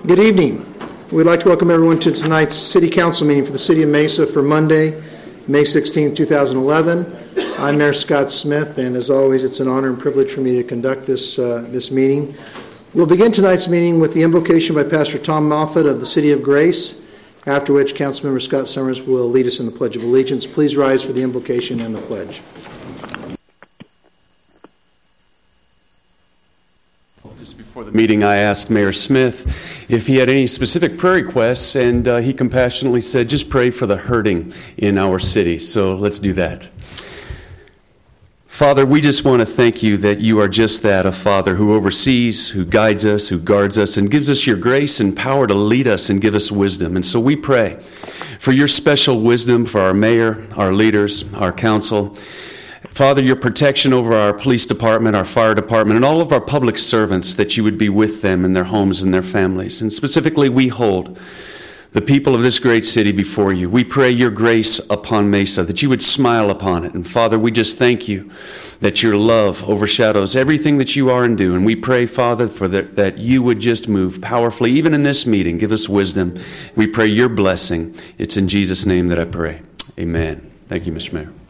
Good evening. We'd like to welcome everyone to tonight's City Council meeting for the City of Mesa for Monday, May 16, 2011. I'm Mayor Scott Smith, and as always, it's an honor and privilege for me to conduct this meeting. We'll begin tonight's meeting with the invocation by Pastor Tom Moffett of the City of Grace, after which Councilmember Scott Summers will lead us in the Pledge of Allegiance. Please rise for the invocation and the pledge. Just before the meeting, I asked Mayor Smith if he had any specific prayer requests, and he compassionately said, just pray for the hurting in our city. So let's do that. Father, we just want to thank you that you are just that, a Father who oversees, who guides us, who guards us, and gives us your grace and power to lead us and give us wisdom. And so we pray for your special wisdom for our mayor, our leaders, our council. Father, your protection over our police department, our fire department, and all of our public servants, that you would be with them in their homes and their families. And specifically, we hold the people of this great city before you. We pray your grace upon Mesa, that you would smile upon it. And Father, we just thank you that your love overshadows everything that you are and do. And we pray, Father, that you would just move powerfully, even in this meeting. Give us wisdom. We pray your blessing. It's in Jesus' name that I pray. Amen. Thank you, Mr. Mayor.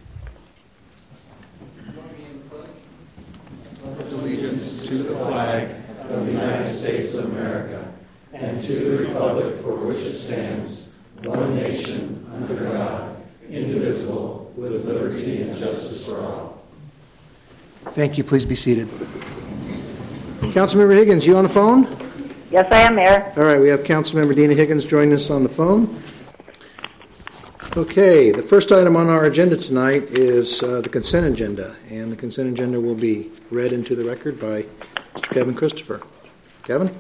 Allegiance to the flag of the United States of America and to the republic for which it stands, one nation, under God, indivisible, with liberty and justice for all. Thank you. Please be seated. Councilmember Higgins, you on the phone? Yes, I am, Mayor. All right, we have Councilmember Dina Higgins joining us on the phone. Okay, the first item on our agenda tonight is the consent agenda, and the consent agenda will be read into the record by Mr. Kevin Christopher. Kevin?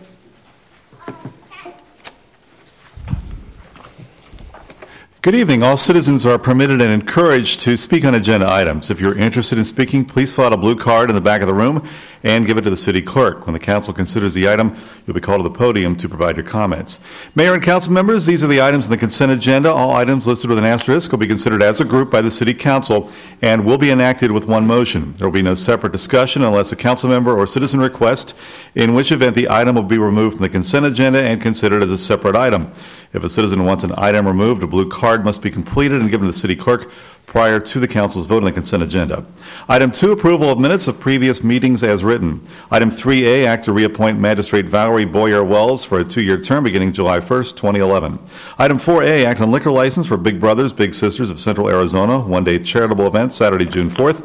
Good evening. All citizens are permitted and encouraged to speak on agenda items. If you're interested in speaking, please fill out a blue card in the back of the room and give it to the city clerk. When the council considers the item, you'll be called to the podium to provide your comments. Mayor and council members, these are the items in the consent agenda. All items listed with an asterisk will be considered as a group by the city council and will be enacted with one motion. There will be no separate discussion unless a council member or citizen requests, in which event the item will be removed from the consent agenda and considered as a separate item. If a citizen wants an item removed, a blue card must be completed and given to the city clerk prior to the council's vote on the consent agenda. Item 2, approval of minutes of previous meetings as written. Item 3A, act to reappoint Magistrate Valerie Boyer Wells for a 2-year term beginning July 1st, 2011. Item 4A, act on liquor license for Big Brothers Big Sisters of Central Arizona, one-day charitable event, Saturday, June 4th,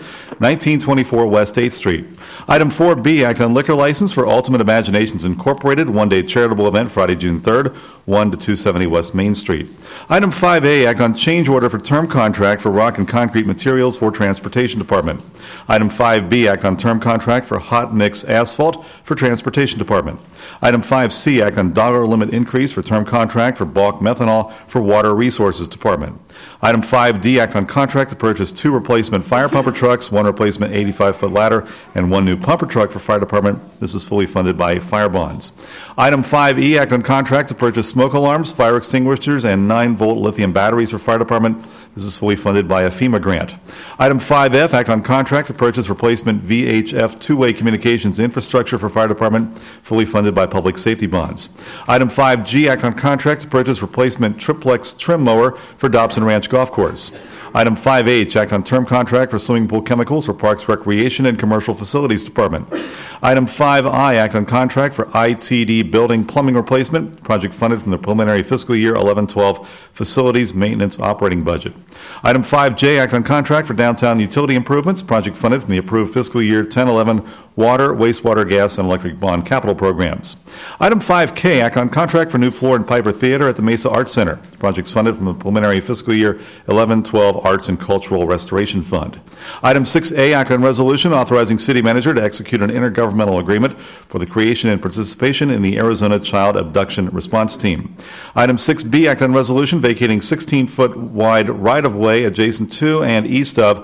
1924 West 8th Street. Item 4B, act on liquor license for Ultimate Imaginations Incorporated, one-day charitable event, Friday, June 3rd, 1 to 270 West Main Street. Item 5A, act on change order for term contract for rock and concrete materials for Transportation Department. Item 5B, act on term contract for hot mix asphalt for Transportation Department. Item 5C, act on dollar limit increase for term contract for bulk methanol for Water Resources Department. Item 5D, act on contract to purchase 2 replacement fire pumper trucks, 1 replacement 85-foot ladder, and 1 new pumper truck for fire department. This is fully funded by fire bonds. Item 5E, act on contract to purchase smoke alarms, fire extinguishers, and 9-volt lithium batteries for fire department. This is fully funded by a FEMA grant. Item 5F, act on contract to purchase replacement VHF two-way communications infrastructure for fire department, fully funded by public safety bonds. Item 5G, act on contract to purchase replacement triplex trim mower for Dobson Ranch Golf Course. Item 5H, act on term contract for swimming pool chemicals for Parks, Recreation, and Commercial Facilities Department. Item 5I, act on contract for ITD building plumbing replacement, project funded from the preliminary fiscal year 11-12 facilities maintenance operating budget. Item 5J, act on contract for downtown utility improvements, project funded from the approved fiscal year 10-11 water, wastewater, gas, and electric bond capital programs. Item 5K, act on contract for new floor and Piper Theater at the Mesa Arts Center. Projects funded from the preliminary fiscal year 11-12 Arts and Cultural Restoration Fund. Item 6A, act on resolution authorizing city manager to execute an intergovernmental agreement for the creation and participation in the Arizona Child Abduction Response Team. Item 6B, act on resolution vacating 16-foot wide right-of-way adjacent to and east of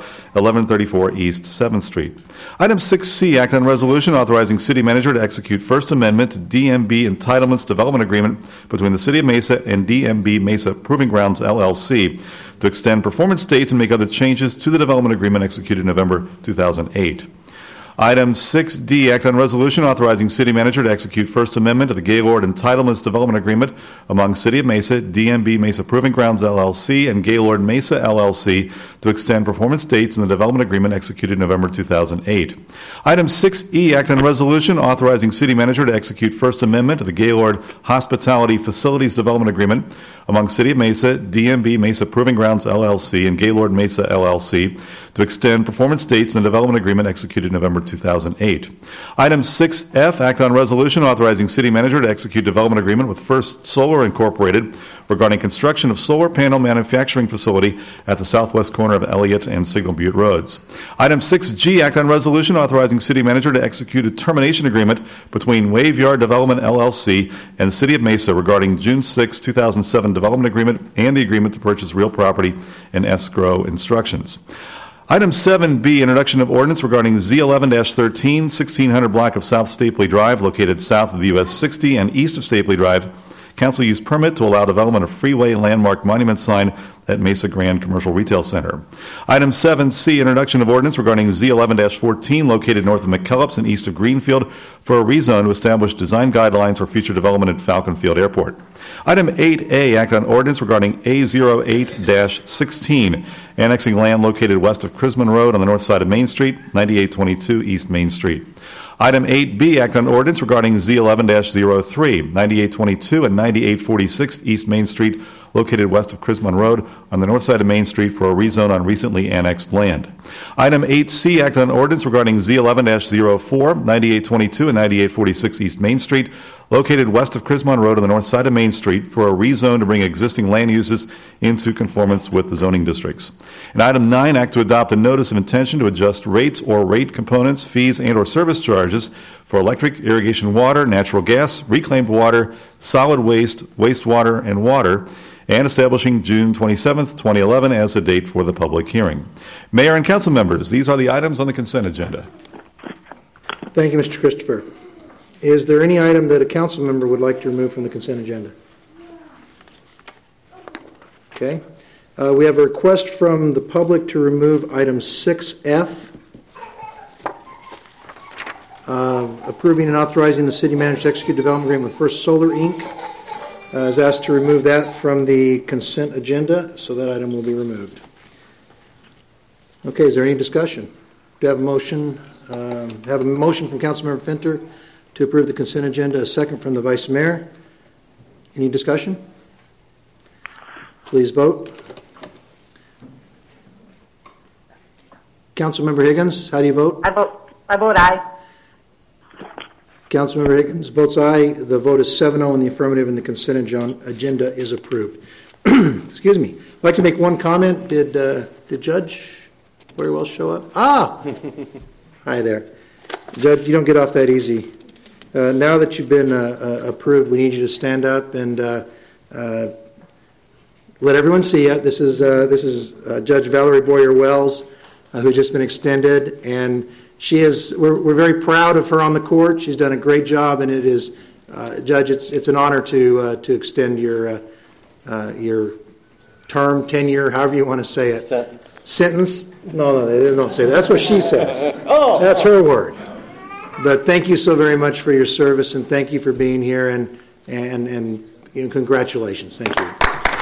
1134 East 7th Street. Item 6C, act on resolution authorizing city manager to execute First Amendment to DMB Entitlements Development Agreement between the City of Mesa and DMB Mesa Proving Grounds, LLC, to extend performance dates and make other changes to the development agreement executed in November 2008. Item 6D, act on resolution authorizing city manager to execute First Amendment to the Gaylord Entitlements Development Agreement among City of Mesa, DMB Mesa Proving Grounds LLC, and Gaylord Mesa LLC to extend performance dates in the development agreement executed November 2008. Item 6E, act on resolution authorizing city manager to execute First Amendment to the Gaylord Hospitality Facilities Development Agreement among City of Mesa, DMB Mesa Proving Grounds LLC, and Gaylord Mesa LLC to extend performance dates in the development agreement executed November 2008. Item 6F, act on resolution authorizing city manager to execute development agreement with First Solar Incorporated regarding construction of solar panel manufacturing facility at the southwest corner of Elliott and Signal Butte Roads. Item 6G, act on resolution authorizing city manager to execute a termination agreement between Waveyard Development LLC and the City of Mesa regarding June 6, 2007 development agreement and the agreement to purchase real property and escrow instructions. Item 7B, introduction of ordinance regarding Z11-13, 1600 block of South Stapley Drive, located south of the US 60 and east of Stapley Drive. Council use permit to allow development of freeway landmark monument sign at Mesa Grand Commercial Retail Center. Item 7C, introduction of ordinance regarding Z11-14, located north of McKellips and east of Greenfield, for a rezone to establish design guidelines for future development at Falcon Field Airport. Item 8A, act on ordinance regarding A08-16, annexing land located west of Crisman Road on the north side of Main Street, 9822 East Main Street. Item 8B, act on ordinance regarding Z11-03, 9822 and 9846 East Main Street, located west of Crisman Road on the north side of Main Street for a rezone on recently annexed land. Item 8C, act on ordinance regarding Z11-04, 9822 and 9846 East Main Street, located west of Crisman Road on the north side of Main Street for a rezone to bring existing land uses into conformance with the zoning districts. And item 9, act to adopt a notice of intention to adjust rates or rate components, fees, and or service charges for electric, irrigation water, natural gas, reclaimed water, solid waste, wastewater, and water, and establishing June 27th, 2011 as the date for the public hearing. Mayor and council members, these are the items on the consent agenda. Thank you, Mr. Christopher. Is there any item that a council member would like to remove from the consent agenda? Okay. We have a request from the public to remove item 6F, approving and authorizing the city manager to execute development agreement with First Solar, Inc. Is asked to remove that from the consent agenda, so that item will be removed. Okay, is there any discussion? Do you have a motion? Have a motion from Councilmember Finter to approve the consent agenda, a second from the Vice Mayor. Any discussion? Please vote. Councilmember Higgins, how do you vote? I vote aye. Councilmember Higgins votes aye. The vote is 7-0 in the affirmative, and the consent agenda is approved. Excuse me. I'd like to make one comment. Did Judge Wells show up? Ah! Hi there. Judge, you don't get off that easy. Now that you've been approved, we need you to stand up and let everyone see you. This is Judge Valerie Boyer Wells, who's just been extended, and she is. We're very proud of her on the court. She's done a great job, and it is, Judge. It's an honor to extend your term, tenure, however you want to say it. Sentence? No, they don't say that. That's what she says. Oh, that's her word. But thank you so very much for your service, and thank you for being here, and congratulations. Thank you.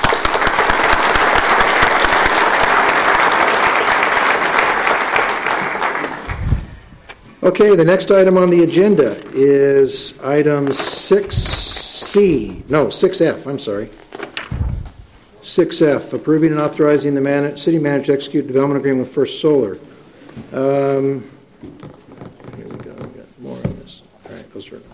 Okay, the next item on the agenda is item 6F, I'm sorry. 6F, approving and authorizing the city manager to execute development agreement with First Solar. Here we go, we've got more on this. All right, those are.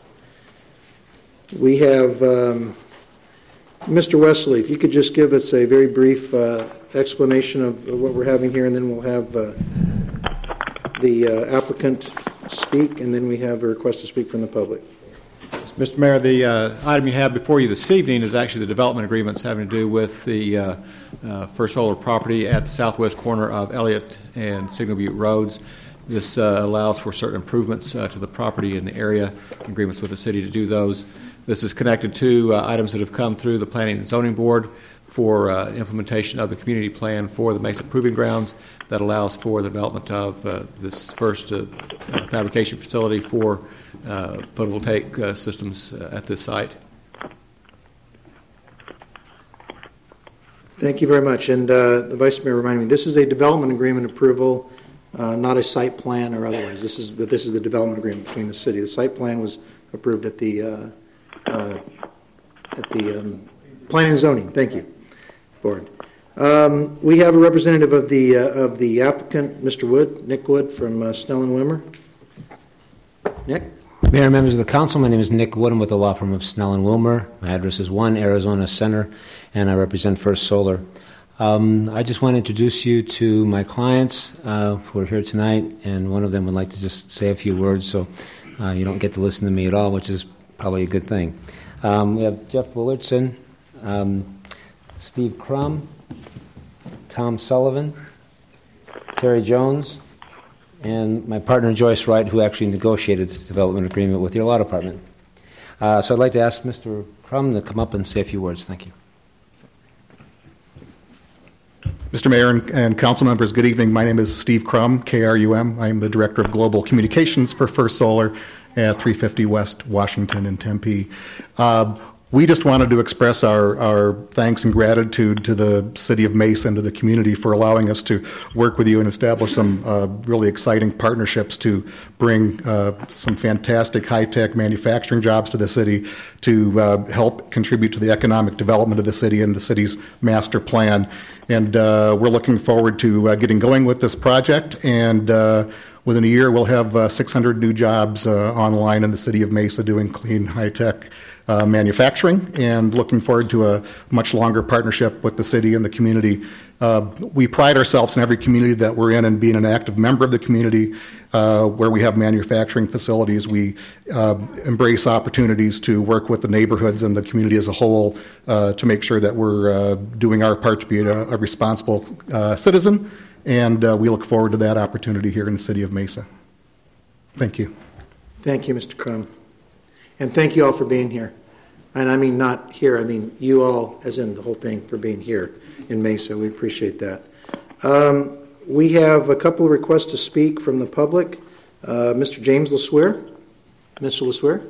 We have Mr. Wesley, if you could just give us a very brief explanation of what we're having here, and then we'll have the applicant speak, and then we have a request to speak from the public. Mr. Mayor, the item you have before you this evening is actually the development agreements having to do with the First Solar property at the southwest corner of Elliott and Signal Butte Roads. This allows for certain improvements to the property in the area, agreements with the city to do those. This is connected to items that have come through the Planning and Zoning Board for implementation of the community plan for the Mesa Proving Grounds that allows for the development of this first fabrication facility for photovoltaic systems at this site. Thank you very much. And the Vice Mayor reminded me, this is a development agreement approval, not a site plan or otherwise. This is the development agreement between the city. The site plan was approved at the Planning and Zoning. Thank you, Board. We have a representative of the applicant, Mr. Wood, Nick Wood from Snell and Wimmer. Nick? Mayor and members of the council, my name is Nick Wood. I'm with the law firm of Snell and Wilmer. My address is 1 Arizona Center, and I represent First Solar. I just want to introduce you to my clients who are here tonight, and one of them would like to just say a few words so you don't get to listen to me at all, which is probably a good thing. We have Jeff Willardson, Steve Crum, Tom Sullivan, Terry Jones, and my partner Joyce Wright, who actually negotiated this development agreement with your law department. So I'd like to ask Mr. Crum to come up and say a few words. Thank you. Mr. Mayor and council members, good evening. My name is Steve Crum, KRUM. I'm the Director of Global Communications for First Solar at 350 West Washington in Tempe. We just wanted to express our thanks and gratitude to the City of Mesa and to the community for allowing us to work with you and establish some really exciting partnerships to bring some fantastic high-tech manufacturing jobs to the city to help contribute to the economic development of the city and the city's master plan. And we're looking forward to getting going with this project, and within a year we'll have 600 new jobs online in the City of Mesa doing clean, high-tech manufacturing, and looking forward to a much longer partnership with the city and the community. We pride ourselves in every community that we're in being an active member of the community. Where we have manufacturing facilities, we embrace opportunities to work with the neighborhoods and the community as a whole to make sure that we're doing our part to be a responsible citizen, and we look forward to that opportunity here in the City of Mesa. Thank you. Thank you, Mr. Crum. And thank you all for being here. And I mean not here, I mean you all, as in the whole thing, for being here in Mesa. We appreciate that. We have a couple of requests to speak from the public. Mr. James LeSueur. Mr. LeSueur?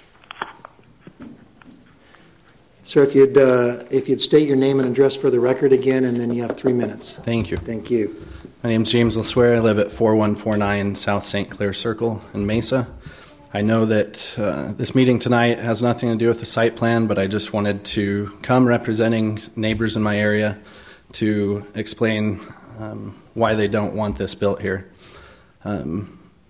Sir, if you'd state your name and address for the record again, and then you have 3 minutes. Thank you. Thank you. My name is James LeSueur. I live at 4149 South St. Clair Circle in Mesa. I know that this meeting tonight has nothing to do with the site plan, but I just wanted to come representing neighbors in my area to explain why they don't want this built here. The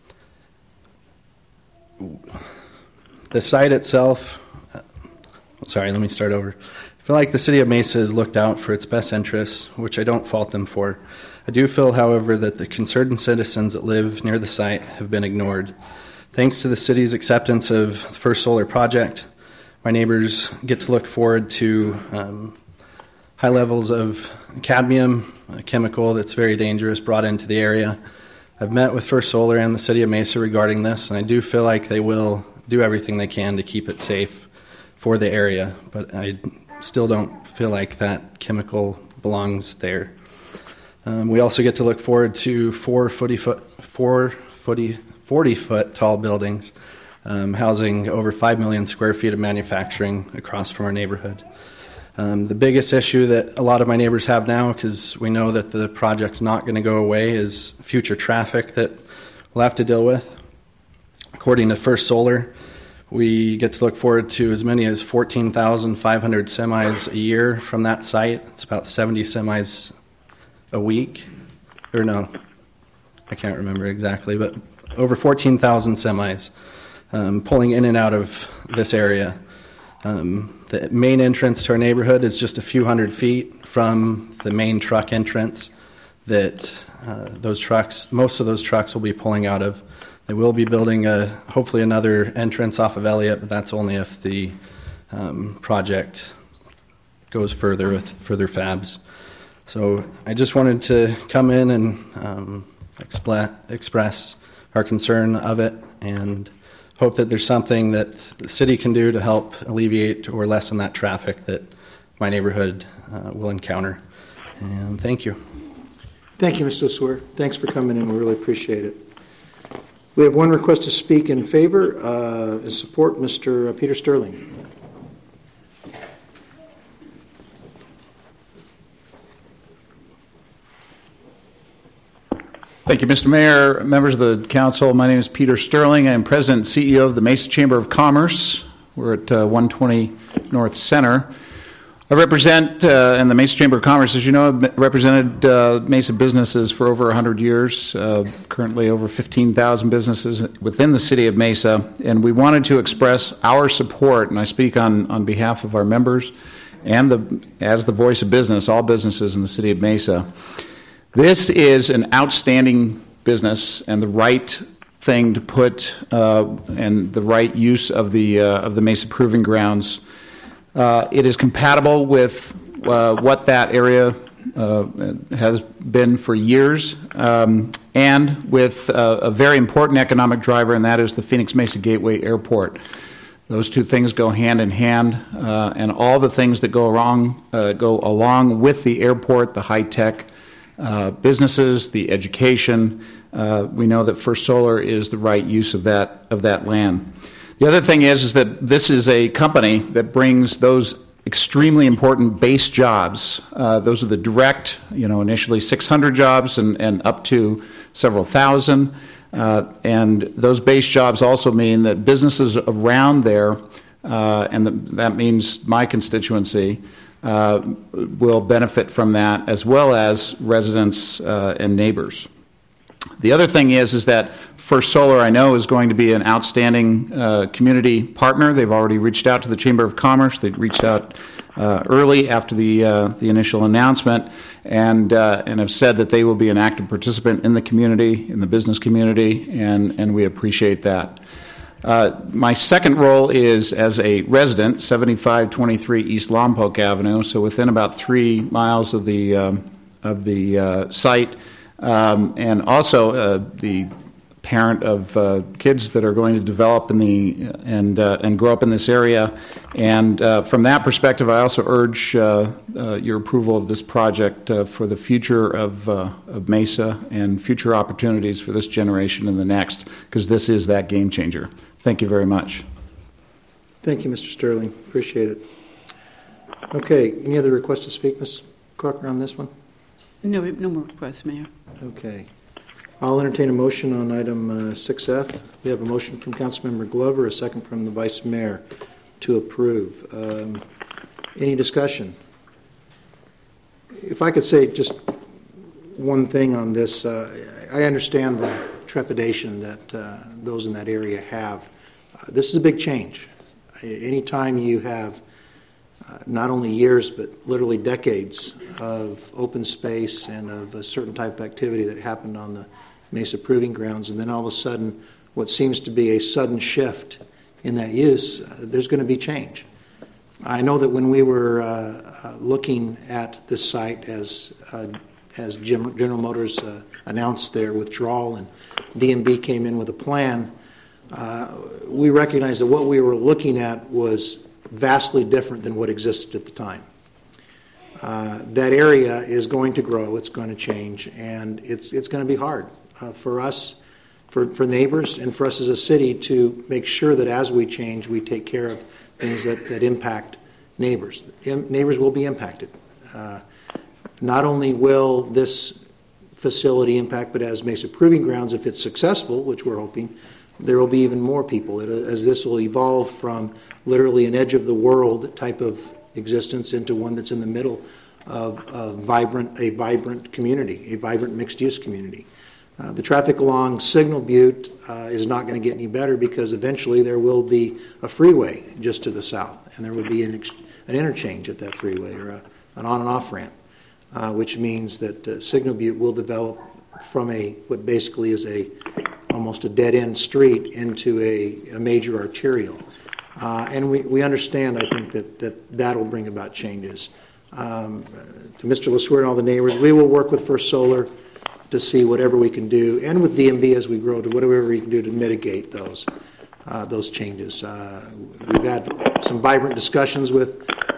site itself, let me start over. I feel like the City of Mesa has looked out for its best interests, which I don't fault them for. I do feel, however, that the concerned citizens that live near the site have been ignored. Thanks to the city's acceptance of the First Solar project, my neighbors get to look forward to high levels of cadmium, a chemical that's very dangerous, brought into the area. I've met with First Solar and the City of Mesa regarding this, and I do feel like they will do everything they can to keep it safe for the area, but I still don't feel like that chemical belongs there. We also get to look forward to 40-foot tall buildings housing over 5 million square feet of manufacturing across from our neighborhood. The biggest issue that a lot of my neighbors have now, because we know that the project's not going to go away, is future traffic that we'll have to deal with. According to First Solar, we get to look forward to as many as 14,500 semis a year from that site. It's about 70 semis a week. Or no, I can't remember exactly, but over 14,000 semis pulling in and out of this area. The main entrance to our neighborhood is just a few hundred feet from the main truck entrance that most of those trucks will be pulling out of. They will be building hopefully another entrance off of Elliott, but that's only if the project goes further with further fabs. So I just wanted to come in and express our concern of it and hope that there's something that the city can do to help alleviate or lessen that traffic that my neighborhood will encounter. And thank you. Thank you, Mr. LeSueur. Thanks for coming in. We really appreciate it. We have one request to speak in favor and support, Mr. Peter Sterling. Thank you, Mr. Mayor, members of the council. My name is Peter Sterling. I am President and CEO of the Mesa Chamber of Commerce. We're at 120 North Center. I represent, and the Mesa Chamber of Commerce, as you know, I've represented Mesa businesses for over 100 years, currently over 15,000 businesses within the city of Mesa, and we wanted to express our support, and I speak on behalf of our members and as the voice of business, all businesses in the city of Mesa. This is an outstanding business and the right thing to put and the right use of the Mesa Proving Grounds. It is compatible with what that area has been for years, and with a very important economic driver, and that is the Phoenix Mesa Gateway Airport. Those two things go hand in hand, and all the things that go along with the airport, the high-tech businesses, the education. We know that First Solar is the right use of that land. The other thing is that this is a company that brings those extremely important base jobs. Those are the direct, initially 600 jobs and up to several thousand. And those base jobs also mean that businesses around there, and that means my constituency, will benefit from that, as well as residents and neighbors. The other thing is that First Solar, I know, is going to be an outstanding community partner. They've already reached out to the Chamber of Commerce. They reached out early after the initial announcement, and have said that they will be an active participant in the community, in the business community, and we appreciate that. My second role is as a resident, 7523 East Lompoc Avenue, so within about 3 miles of the site, and also the parent of kids that are going to develop and grow up in this area. And from that perspective, I also urge your approval of this project for the future of Mesa and future opportunities for this generation and the next, because this is that game changer. Thank you very much. Thank you, Mr. Sterling. Appreciate it. Okay, any other requests to speak, Ms. Crocker, on this one? No more requests, Mayor. Okay. I'll entertain a motion on item 6F. We have a motion from Councilmember Glover, a second from the Vice Mayor to approve. Any discussion? If I could say just one thing on this, I understand the trepidation that those in that area have. This is a big change. Anytime you have not only years but literally decades of open space and of a certain type of activity that happened on the Mesa Proving Grounds, and then all of a sudden what seems to be a sudden shift in that use, there's going to be change. I know that when we were looking at this site as General Motors announced their withdrawal and DMB came in with a plan, we recognized that what we were looking at was vastly different than what existed at the time. That area is going to grow, it's going to change, and it's going to be hard for us, for neighbors, and for us as a city to make sure that as we change, we take care of things that impact neighbors. Neighbors will be impacted. Not only will this facility impact, but as Mesa Proving Grounds, if it's successful, which we're hoping, there will be even more people as this will evolve from literally an edge of the world type of existence into one that's in the middle of a vibrant community, a vibrant mixed-use community. The traffic along Signal Butte is not going to get any better because eventually there will be a freeway just to the south, and there will be an interchange at that freeway or an on and off ramp, which means that Signal Butte will develop from what basically is almost a dead-end street into a major arterial. And we understand, I think, that will bring about changes. To Mr. LeSueur and all the neighbors, we will work with First Solar to see whatever we can do, and with DMB as we grow, to whatever we can do to mitigate those changes. We've had some vibrant discussions with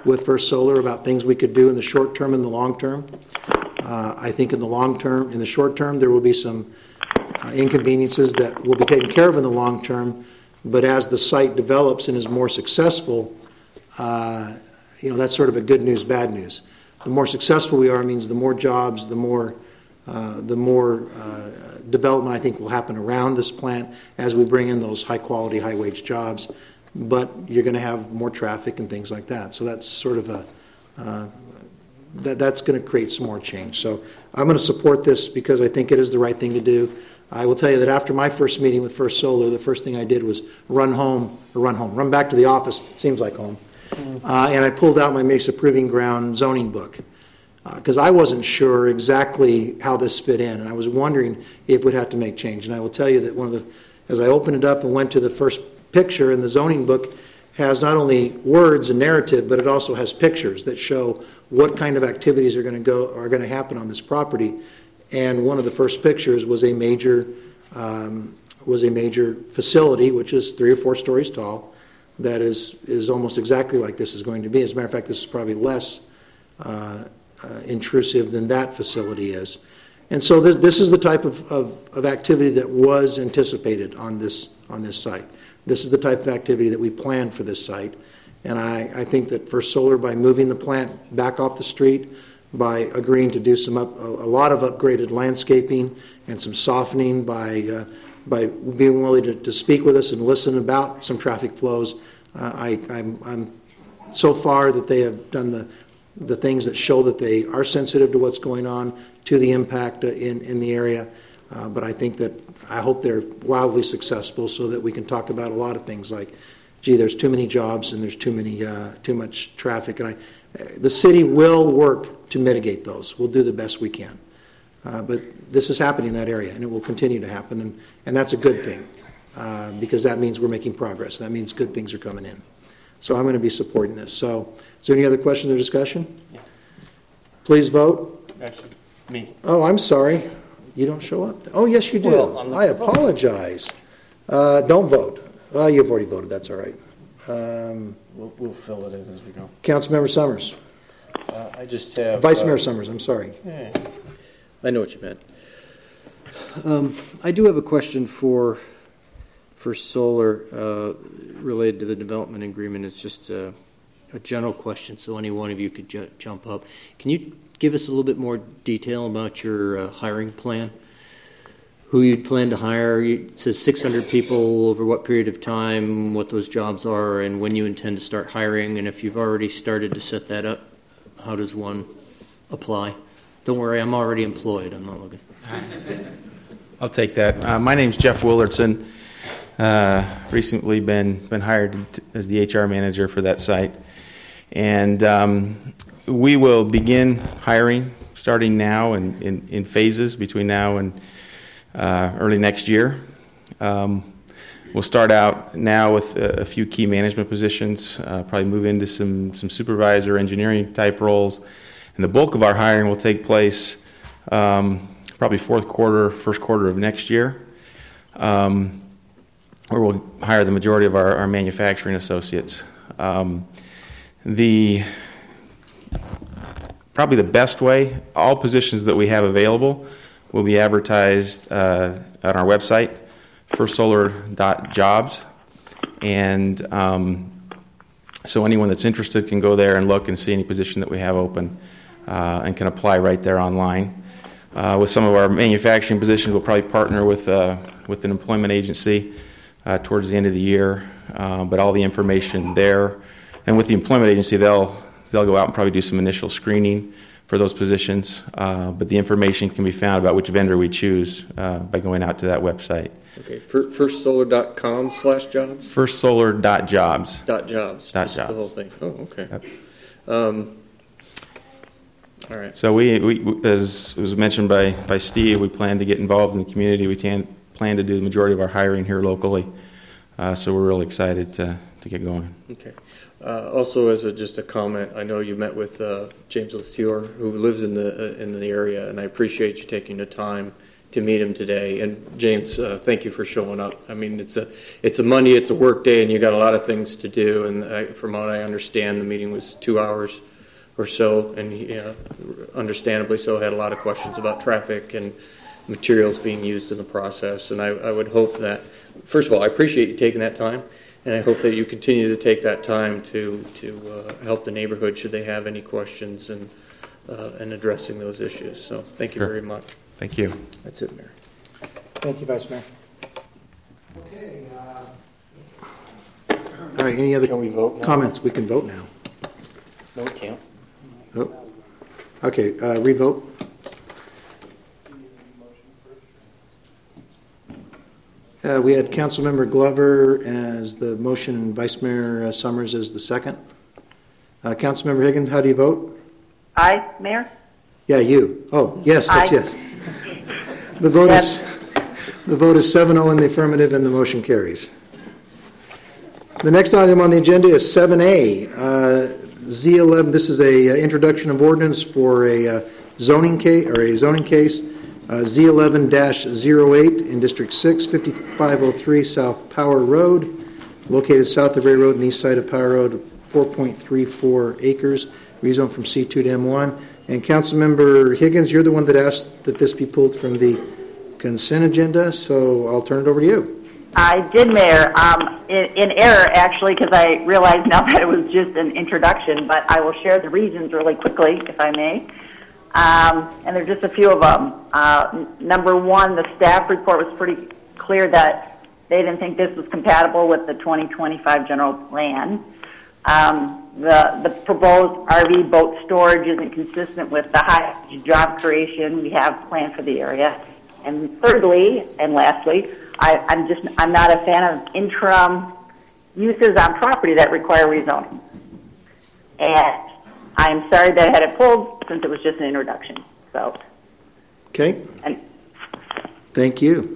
with First Solar about things we could do in the short term and the long term. I think in the short term, there will be some inconveniences that will be taken care of in the long term, but as the site develops and is more successful, that's sort of a good news, bad news. The more successful we are means the more jobs, the more development I think will happen around this plant as we bring in those high-quality, high-wage jobs. But you're going to have more traffic and things like that. So that's sort of that's going to create some more change. So I'm going to support this because I think it is the right thing to do. I will tell you that after my first meeting with First Solar, the first thing I did was run back to the office, seems like home, and I pulled out my Mesa Proving Ground zoning book because I wasn't sure exactly how this fit in, and I was wondering if we'd have to make change. And I will tell you that as I opened it up and went to the first picture in the zoning book, has not only words and narrative, but it also has pictures that show what kind of activities are going to happen on this property. And one of the first pictures was a major facility, which is 3 or 4 stories tall, that is almost exactly like this is going to be. As a matter of fact, this is probably less intrusive than that facility is. And so this is the type of activity that was anticipated on this site. This is the type of activity that we planned for this site. And I think that First Solar, by moving the plant back off the street, by agreeing to do a lot of upgraded landscaping and some softening, by being willing to speak with us and listen about some traffic flows, I'm so far that they have done the things that show that they are sensitive to what's going on, to the impact in the area. But I hope they're wildly successful so that we can talk about a lot of things like, gee, there's too many jobs and there's too much traffic. And the city will work to mitigate those. We'll do the best we can. But this is happening in that area, and it will continue to happen. And that's a good thing because that means we're making progress. That means good things are coming in. So I'm going to be supporting this. So is there any other questions or discussion? Yeah. Please vote. Actually, me. Oh, I'm sorry. You don't show up? Oh, yes, you do. Well, I apologize. Don't vote. Well, you've already voted. That's all right. We'll fill it in as we go. Councilmember Summers. I just have... Vice Mayor Summers, I'm sorry. Yeah, I know what you meant. I do have a question for Solar related to the development agreement. It's just a general question, so any one of you could jump up. Can you give us a little bit more detail about your hiring plan? Who you'd plan to hire? It says 600 people over what period of time, what those jobs are, and when you intend to start hiring, and if you've already started to set that up, how does one apply? Don't worry, I'm already employed. I'm not looking. I'll take that. My name's Jeff Willardson. Recently been hired as the HR manager for that site. And we will begin hiring starting now and in phases between now and early next year. We'll start out now with a few key management positions, probably move into some supervisor engineering type roles. And the bulk of our hiring will take place probably fourth quarter, first quarter of next year, where we'll hire the majority of our manufacturing associates. Probably the best way, all positions that we have available will be advertised on our website, firstsolar.jobs. And so anyone that's interested can go there and look and see any position that we have open and can apply right there online. With some of our manufacturing positions, we'll probably partner with an employment agency towards the end of the year. But all the information there, and with the employment agency, they'll go out and probably do some initial screening for those positions. But the information can be found about which vendor we choose by going out to that website. Okay, firstsolar.com/jobs? Firstsolar.jobs. .jobs. .jobs. The whole thing. Oh, okay. Yep. All right. So we, as was mentioned by Steve, we plan to get involved in the community. We plan to do the majority of our hiring here locally. So we're really excited to get going. Okay. Also, as just a comment, I know you met with James LeSueur, who lives in the area, and I appreciate you taking the time meet him today. And James, thank you for showing up. I mean, it's a Monday, it's a work day, and you got a lot of things to do. And from what I understand, the meeting was 2 hours or so, and he, understandably so, had a lot of questions about traffic and materials being used in the process. And I would hope that, first of all, I appreciate you taking that time, and I hope that you continue to take that time to help the neighborhood should they have any questions and addressing those issues. So thank you very much. Thank you. That's it, Mayor. Thank you, Vice Mayor. Okay. All right, any other comments? We can vote now. No, we can't. Oh. Okay, revote. We had Councilmember Glover as the motion and Vice Mayor Summers as the second. Councilmember Higgins, how do you vote? Aye, Mayor? Yeah, you. Oh, yes, that's Aye. yes. The vote Yes. is 7-0 in the affirmative, and the motion carries. The next item on the agenda is 7A, Z11. This is a introduction of ordinance for a zoning case Z11-08 in District 6, 5503 South Power Road, located south of Ray Road and east side of Power Road, 4.34 acres, rezoned from C2 to M1. And Councilmember Higgins, you're the one that asked that this be pulled from the consent agenda, so I'll turn it over to you. I did, Mayor, in error, actually, because I realize now that it was just an introduction, but I will share the reasons really quickly, if I may. And there are just a few of them. Number one, the staff report was pretty clear that they didn't think this was compatible with the 2025 general plan. The proposed RV boat storage isn't consistent with the high job creation we have planned for the area. And thirdly, and lastly, I'm not a fan of interim uses on property that require rezoning. And I'm sorry that I had it pulled since it was just an introduction. So. Okay. Thank you.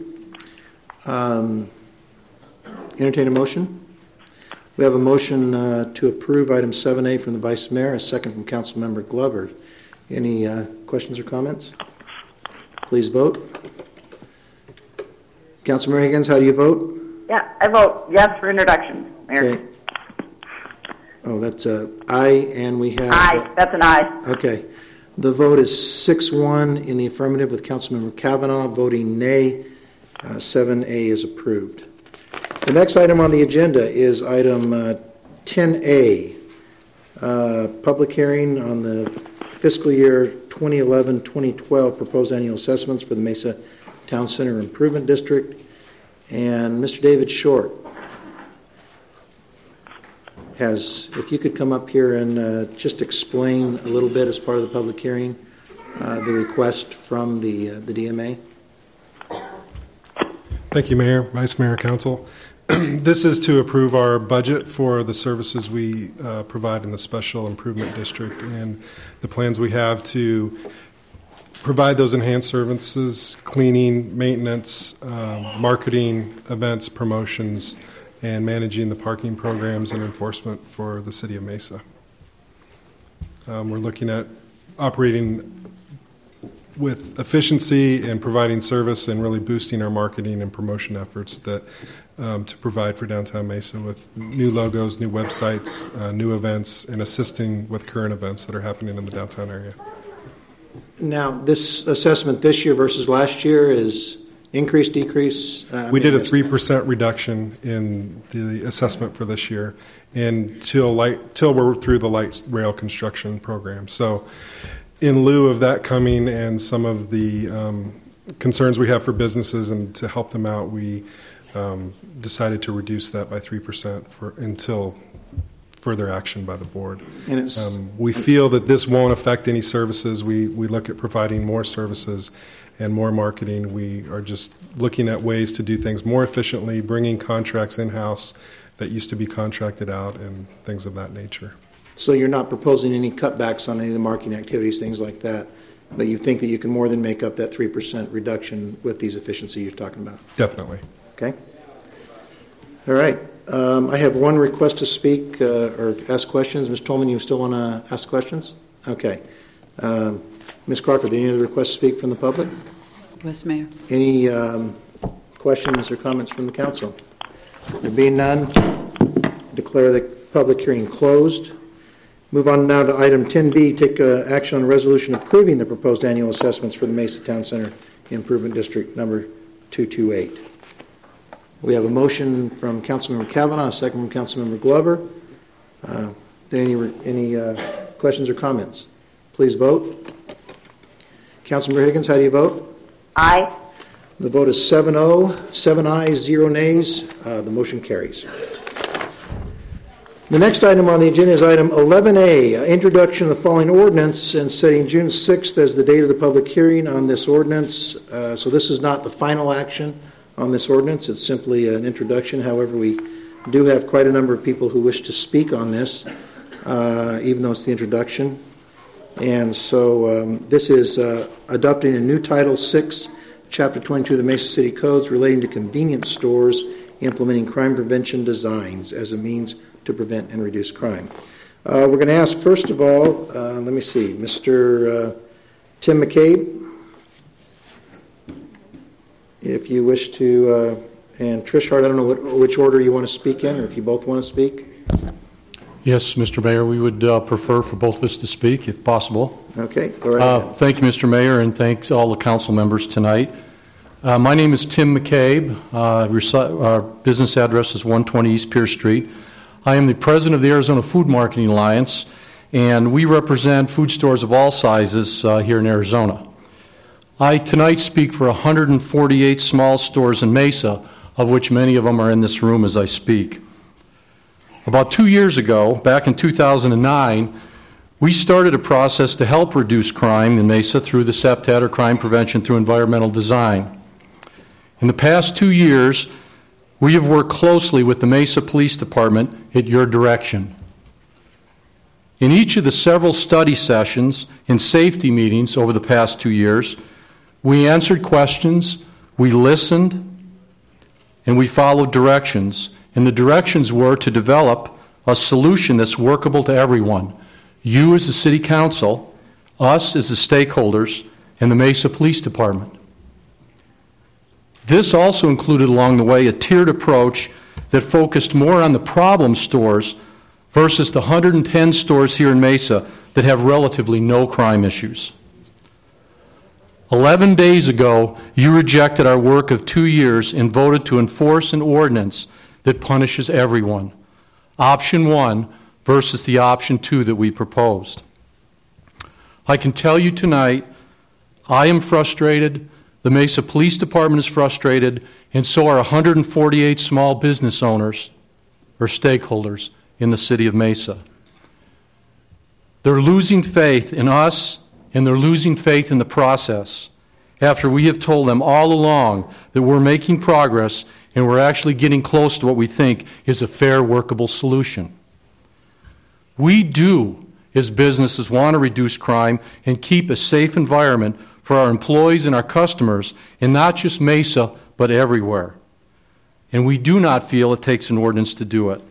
Entertain a motion. We have a motion to approve item 7A from the Vice Mayor, a second from Councilmember Glover. Any questions or comments? Please vote. Councilmember Higgins, how do you vote? Yeah, I vote yes for introduction, Mayor. Okay. Oh, that's a aye, and we have... Aye, that's an aye. Okay. The vote is 6-1 in the affirmative with Councilmember Kavanaugh voting nay. 7A is approved. The next item on the agenda is item 10A, public hearing on the fiscal year 2011-2012 proposed annual assessments for the Mesa Town Center Improvement District. And Mr. David Short if you could come up here and just explain a little bit as part of the public hearing, the request from the DMA. Thank you, Mayor, Vice Mayor, Council. This is to approve our budget for the services we provide in the Special Improvement District and the plans we have to provide those enhanced services, cleaning, maintenance, marketing, events, promotions, and managing the parking programs and enforcement for the City of Mesa. We're looking at operating with efficiency and providing service and really boosting our marketing and promotion efforts that to provide for downtown Mesa with new logos, new websites, new events, and assisting with current events that are happening in the downtown area. Now, this assessment this year versus last year is increase, decrease? We did a 3% reduction in the assessment for this year till we're through the light rail construction program. So in lieu of that coming and some of the concerns we have for businesses and to help them out, we decided to reduce that by 3% until further action by the board. And we feel that this won't affect any services. We look at providing more services and more marketing. We are just looking at ways to do things more efficiently, bringing contracts in-house that used to be contracted out and things of that nature. So you're not proposing any cutbacks on any of the marketing activities, things like that, but you think that you can more than make up that 3% reduction with these efficiencies you're talking about? Definitely. Okay. All right. I have one request to speak or ask questions. Ms. Tolman, you still want to ask questions? Okay. Ms. Crocker, do you have any other requests to speak from the public? request, Mayor. Any questions or comments from the council? There being none, declare the public hearing closed. Move on now to item 10B, take action on a resolution approving the proposed annual assessments for the Mesa Town Center Improvement District number 228. We have a motion from Councilmember Kavanaugh, a second from Councilmember Glover. Any questions or comments? Please vote. Councilmember Higgins, how do you vote? Aye. The vote is 7-0, 7 ayes, 0 nays. The motion carries. The next item on the agenda is item 11A, introduction of the following ordinance and setting June 6th as the date of the public hearing on this ordinance. So this is not the final action on this ordinance. It's simply an introduction. However, we do have quite a number of people who wish to speak on this, even though it's the introduction. And so this is adopting a new Title VI, Chapter 22 of the Mesa City Codes relating to convenience stores, implementing crime prevention designs as a means to prevent and reduce crime. We're going to ask, first of all, let me see, Mr. Tim McCabe, if you wish to, and Trish Hart, I don't know which order you want to speak in, or if you both want to speak. Yes, Mr. Mayor, we would prefer for both of us to speak, if possible. Okay, go right ahead. Thank you, Mr. Mayor, and thanks all the council members tonight. My name is Tim McCabe. Our business address is 120 East Pierce Street. I am the president of the Arizona Food Marketing Alliance, and we represent food stores of all sizes here in Arizona. I tonight speak for 148 small stores in Mesa, of which many of them are in this room as I speak. About 2 years ago, back in 2009, we started a process to help reduce crime in Mesa through the CPTED, or Crime Prevention Through Environmental Design. In the past 2 years, we have worked closely with the Mesa Police Department at your direction. In each of the several study sessions and safety meetings over the past 2 years, we answered questions, we listened, and we followed directions. And the directions were to develop a solution that's workable to everyone. You as the City Council, us as the stakeholders, and the Mesa Police Department. This also included along the way a tiered approach that focused more on the problem stores versus the 110 stores here in Mesa that have relatively no crime issues. 11 days ago, you rejected our work of 2 years and voted to enforce an ordinance that punishes everyone. Option 1 versus the option 2 that we proposed. I can tell you tonight, I am frustrated, the Mesa Police Department is frustrated, and so are 148 small business owners or stakeholders in the city of Mesa. They're losing faith in us, and they're losing faith in the process after we have told them all along that we're making progress and we're actually getting close to what we think is a fair, workable solution. We do, as businesses, want to reduce crime and keep a safe environment for our employees and our customers, and not just Mesa, but everywhere. And we do not feel it takes an ordinance to do it.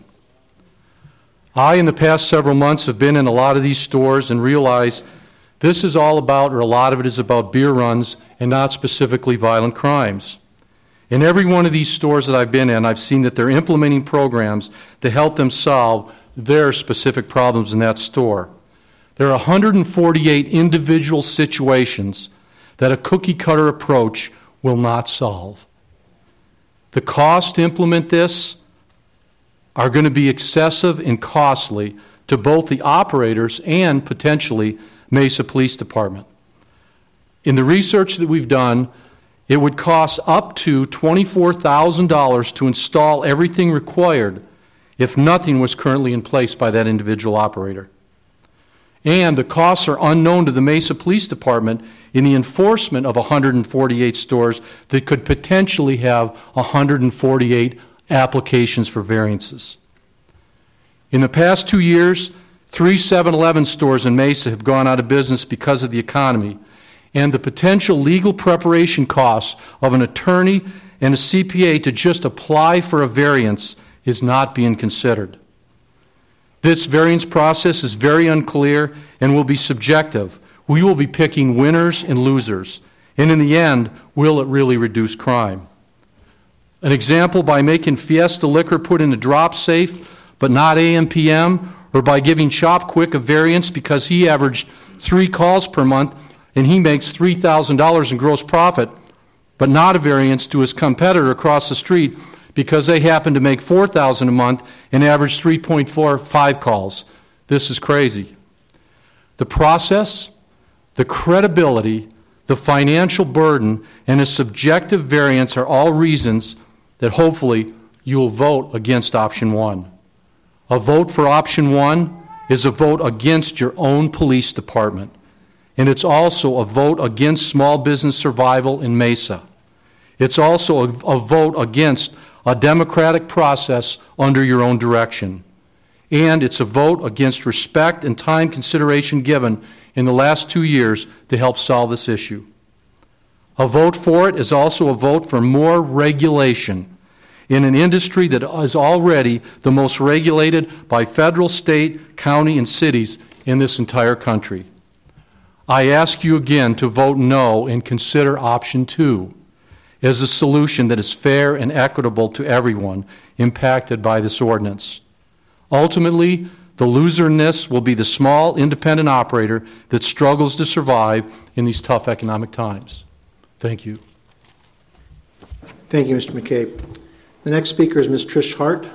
I, in the past several months, have been in a lot of these stores and realized this is all about, or a lot of it is about, beer runs and not specifically violent crimes. In every one of these stores that I've been in, I've seen that they're implementing programs to help them solve their specific problems in that store. There are 148 individual situations that a cookie-cutter approach will not solve. The costs to implement this are going to be excessive and costly to both the operators and potentially Mesa Police Department. In the research that we've done, it would cost up to $24,000 to install everything required if nothing was currently in place by that individual operator. And the costs are unknown to the Mesa Police Department in the enforcement of 148 stores that could potentially have 148 applications for variances. In the past 2 years, 3 7-Eleven stores in Mesa have gone out of business because of the economy, and the potential legal preparation costs of an attorney and a CPA to just apply for a variance is not being considered. This variance process is very unclear and will be subjective. We will be picking winners and losers, And in the end, will it really reduce crime? An example, by making Fiesta Liquor put in a drop safe, but not AM/PM, or by giving Shop Quick a variance because he averaged 3 calls per month and he makes $3,000 in gross profit, but not a variance to his competitor across the street because they happen to make $4,000 a month and average 3.45 calls. This is crazy. The process, the credibility, the financial burden, and a subjective variance are all reasons that hopefully you will vote against option 1. A vote for option 1 is a vote against your own police department, and it's also a vote against small business survival in Mesa. It's also a vote against a democratic process under your own direction. And it's a vote against respect and time consideration given in the last 2 years to help solve this issue. A vote for it is also a vote for more regulation in an industry that is already the most regulated by federal, state, county, and cities in this entire country. I ask you again to vote no and consider option 2 as a solution that is fair and equitable to everyone impacted by this ordinance. Ultimately, the loser in this will be the small independent operator that struggles to survive in these tough economic times. Thank you. Thank you, Mr. McCabe. The next speaker is Ms. Trish Hart.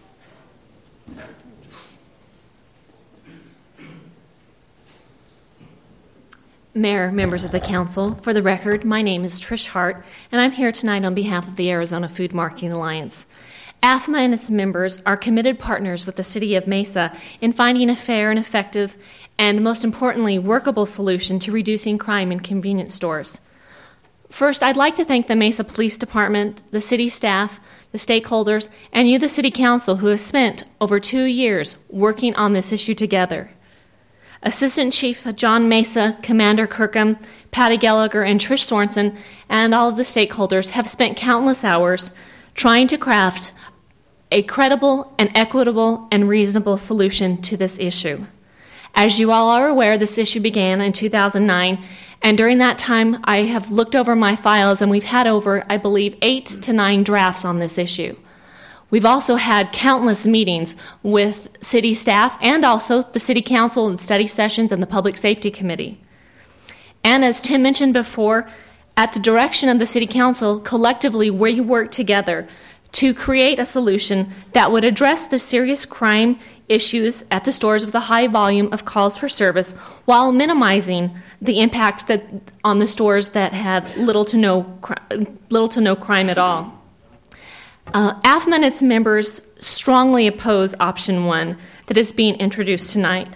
Mayor, members of the council, for the record, my name is Trish Hart, and I'm here tonight on behalf of the Arizona Food Marketing Alliance. AFMA and its members are committed partners with the City of Mesa in finding a fair and effective and, most importantly, workable solution to reducing crime in convenience stores. First, I'd like to thank the Mesa Police Department, the city staff, the stakeholders, and you, the City Council, who have spent over 2 years working on this issue together. Assistant Chief John Mesa, Commander Kirkham, Patty Gallagher, and Trish Sorensen, and all of the stakeholders have spent countless hours trying to craft a credible and equitable and reasonable solution to this issue. As you all are aware, this issue began in 2009, and during that time, I have looked over my files, and we've had over, I believe, 8 to 9 drafts on this issue. We've also had countless meetings with city staff and also the City Council and study sessions and the Public Safety Committee. And as Tim mentioned before, at the direction of the City Council, collectively we work together to create a solution that would address the serious crime issues at the stores with a high volume of calls for service while minimizing the impact on the stores that had little to no crime at all. AFMA and its members strongly oppose option 1 that is being introduced tonight.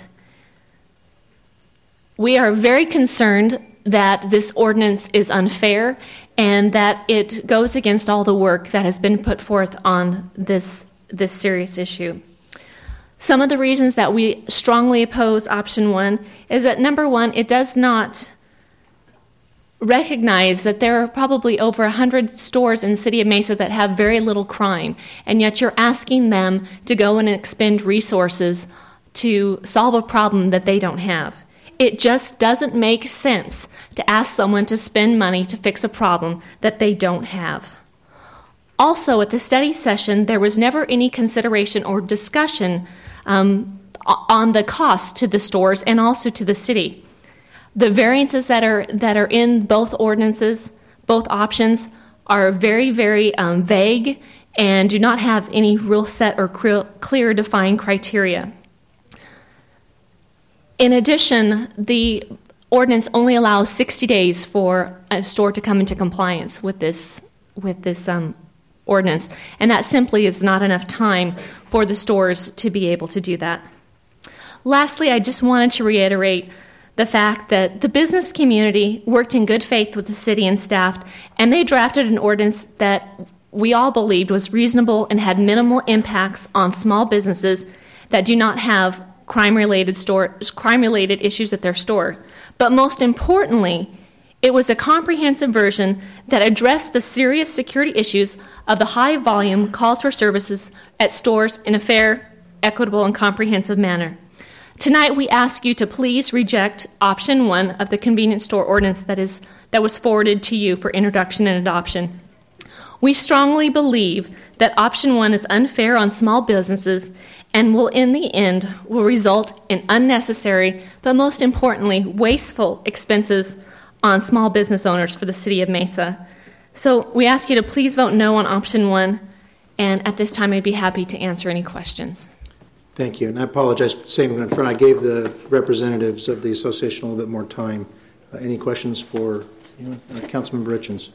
We are very concerned that this ordinance is unfair and that it goes against all the work that has been put forth on this serious issue. Some of the reasons that we strongly oppose option 1 is that, number 1, it does not recognize that there are probably over 100 stores in the City of Mesa that have very little crime, and yet you're asking them to go and expend resources to solve a problem that they don't have. It just doesn't make sense to ask someone to spend money to fix a problem that they don't have. Also, at the study session, there was never any consideration or discussion on the cost to the stores and also to the city. The variances that are in both ordinances, both options, are very, very vague and do not have any real set or clear defined criteria. In addition, the ordinance only allows 60 days for a store to come into compliance with this ordinance, and that simply is not enough time for the stores to be able to do that. Lastly, I just wanted to reiterate the fact that the business community worked in good faith with the city and staff, and they drafted an ordinance that we all believed was reasonable and had minimal impacts on small businesses that do not have crime-related issues at their store. But most importantly, it was a comprehensive version that addressed the serious security issues of the high-volume calls for services at stores in a fair, equitable, and comprehensive manner. Tonight, we ask you to please reject option 1 of the convenience store ordinance that was forwarded to you for introduction and adoption. We strongly believe that option 1 is unfair on small businesses and will, in the end, will result in unnecessary, but most importantly, wasteful expenses on small business owners for the City of Mesa. So we ask you to please vote no on option 1, and at this time, I'd be happy to answer any questions. Thank you. And I apologize for saying in front. I gave the representatives of the association a little bit more time. Any questions for Councilmember Richens?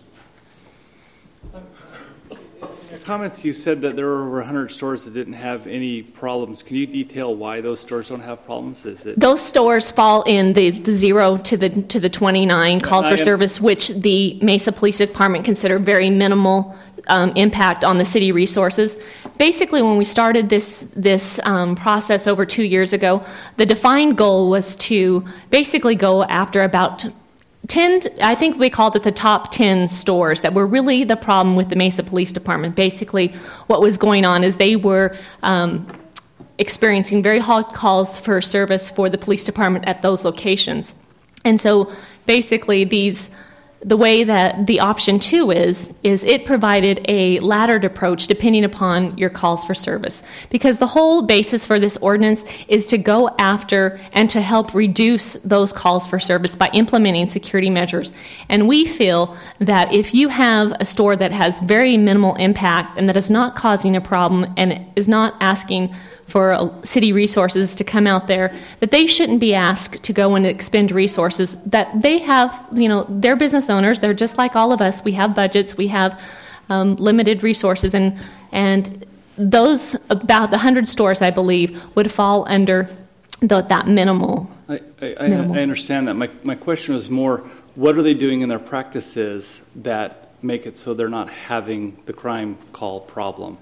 In your comments, you said that there were over 100 stores that didn't have any problems. Can you detail why those stores don't have problems? Those stores fall in the 0 to the 29 calls for service, which the Mesa Police Department consider very minimal impact on the city resources. Basically, when we started this process over 2 years ago, the defined goal was to basically go after about 10, I think we called it the top 10 stores that were really the problem with the Mesa Police Department. Basically, what was going on is they were experiencing very high calls for service for the police department at those locations. And so basically the way that the option 2 is it provided a laddered approach depending upon your calls for service. Because the whole basis for this ordinance is to go after and to help reduce those calls for service by implementing security measures. And we feel that if you have a store that has very minimal impact and that is not causing a problem and is not asking for city resources to come out there, that they shouldn't be asked to go and expend resources that they have. They're business owners. They're just like all of us. We have budgets. We have limited resources, and those about the 100 stores, I believe, would fall under that minimal. I understand that. My question was more, what are they doing in their practices that make it so they're not having the crime call problem?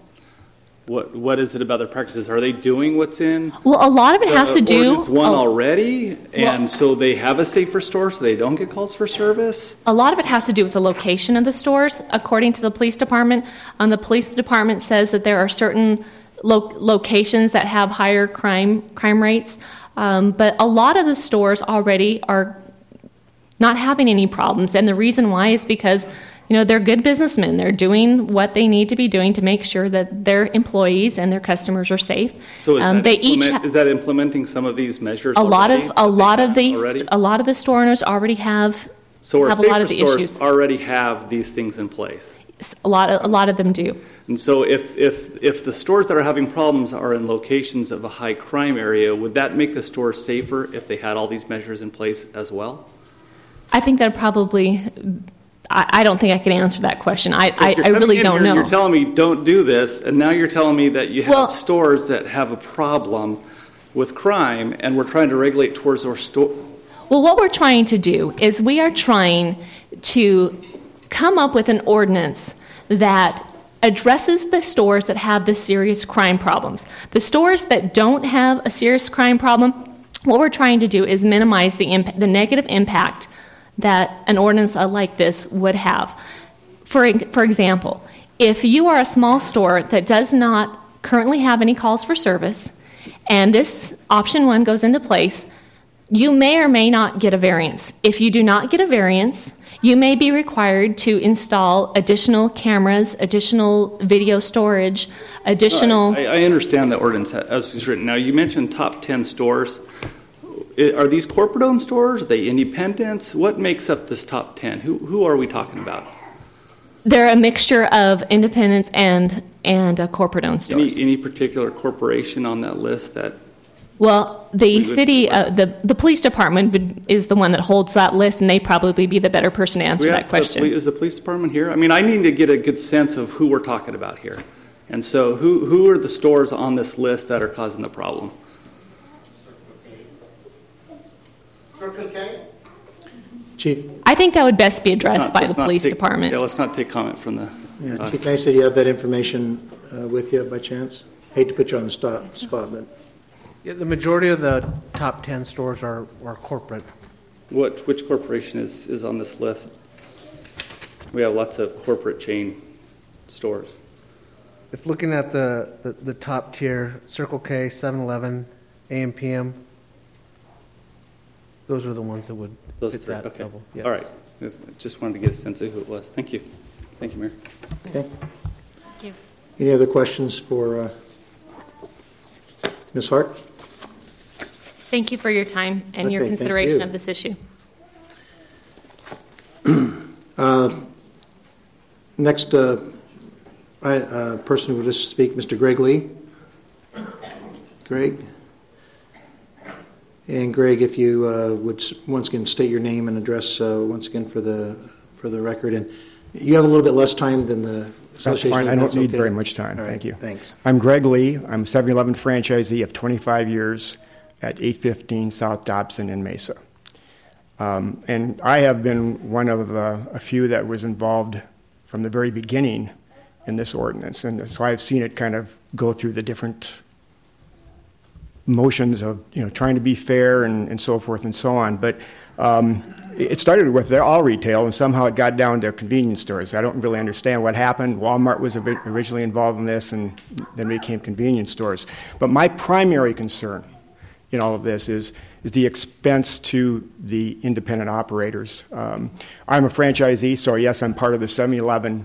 What is it about their practices? Are they doing what's in? Well, a lot of it has to do. Ordinance 1 already, and so they have a safer store, so they don't get calls for service. A lot of it has to do with the location of the stores. According to the police department, the police department says that there are certain locations that have higher crime rates, but a lot of the stores already are not having any problems, and the reason why is because they're good businessmen. They're doing what they need to be doing to make sure that their employees and their customers are safe. So is that implementing some of these measures? A lot of the store owners already have. So our have a lot of safer the stores issues. already have these things in place. A lot of them do. And so if the stores that are having problems are in locations of a high crime area, would that make the stores safer if they had all these measures in place as well? I think that probably. I don't think I can answer that question. I really don't know. You're telling me don't do this, and now you're telling me that you have stores that have a problem with crime, and we're trying to regulate towards those stores. Well, what we're trying to do is we are trying to come up with an ordinance that addresses the stores that have the serious crime problems. The stores that don't have a serious crime problem, what we're trying to do is minimize the negative impact that an ordinance like this would have. For example, if you are a small store that does not currently have any calls for service, and this option 1 goes into place, you may or may not get a variance. If you do not get a variance, you may be required to install additional cameras, additional video storage, additional... I understand the ordinance as it's written. Now, you mentioned top 10 stores. Are these corporate-owned stores? Are they independents? What makes up this top 10? Who are we talking about? They're a mixture of independents and corporate-owned stores. Any particular corporation on that list that... Well, the city, the police department is the one that holds that list, and they probably be the better person to answer that question. Is the police department here? I mean, I need to get a good sense of who we're talking about here. And so who are the stores on this list that are causing the problem? Chief? I think that would best be addressed by the police department. Yeah, let's not take comment from the... Chief Mesa, do you have that information with you by chance? Hate to put you on the spot, but... Yeah, the majority of the top 10 stores are corporate. Which corporation is on this list? We have lots of corporate chain stores. If looking at the top tier, Circle K, 7-Eleven, AM/PM, those are the ones that would Those fit three, that okay. level. Yes. All right. Just wanted to get a sense of who it was. Thank you. Thank you, Mayor. Okay. Thank you. Any other questions for Ms. Hart? Thank you for your time and your Okay, thank consideration you. of this issue. Next person who will just speak, Mr. Greg Lee. Greg? And Greg, if you would once again state your name and address once again for the record. And you have a little bit less time than the association. That's fine. I if don't that's need okay. very much time. All right, Thank you. Thanks. I'm Greg Lee. I'm a 7-Eleven franchisee of 25 years at 815 South Dobson in Mesa. And I have been one of a few that was involved from the very beginning in this ordinance. And so I've seen it kind of go through the different motions of trying to be fair and so forth and so on. But it started with all retail, and somehow it got down to convenience stores. I don't really understand what happened. Walmart was originally involved in this, and then became convenience stores. But my primary concern in all of this is the expense to the independent operators. I'm a franchisee, so yes, I'm part of the 7-Eleven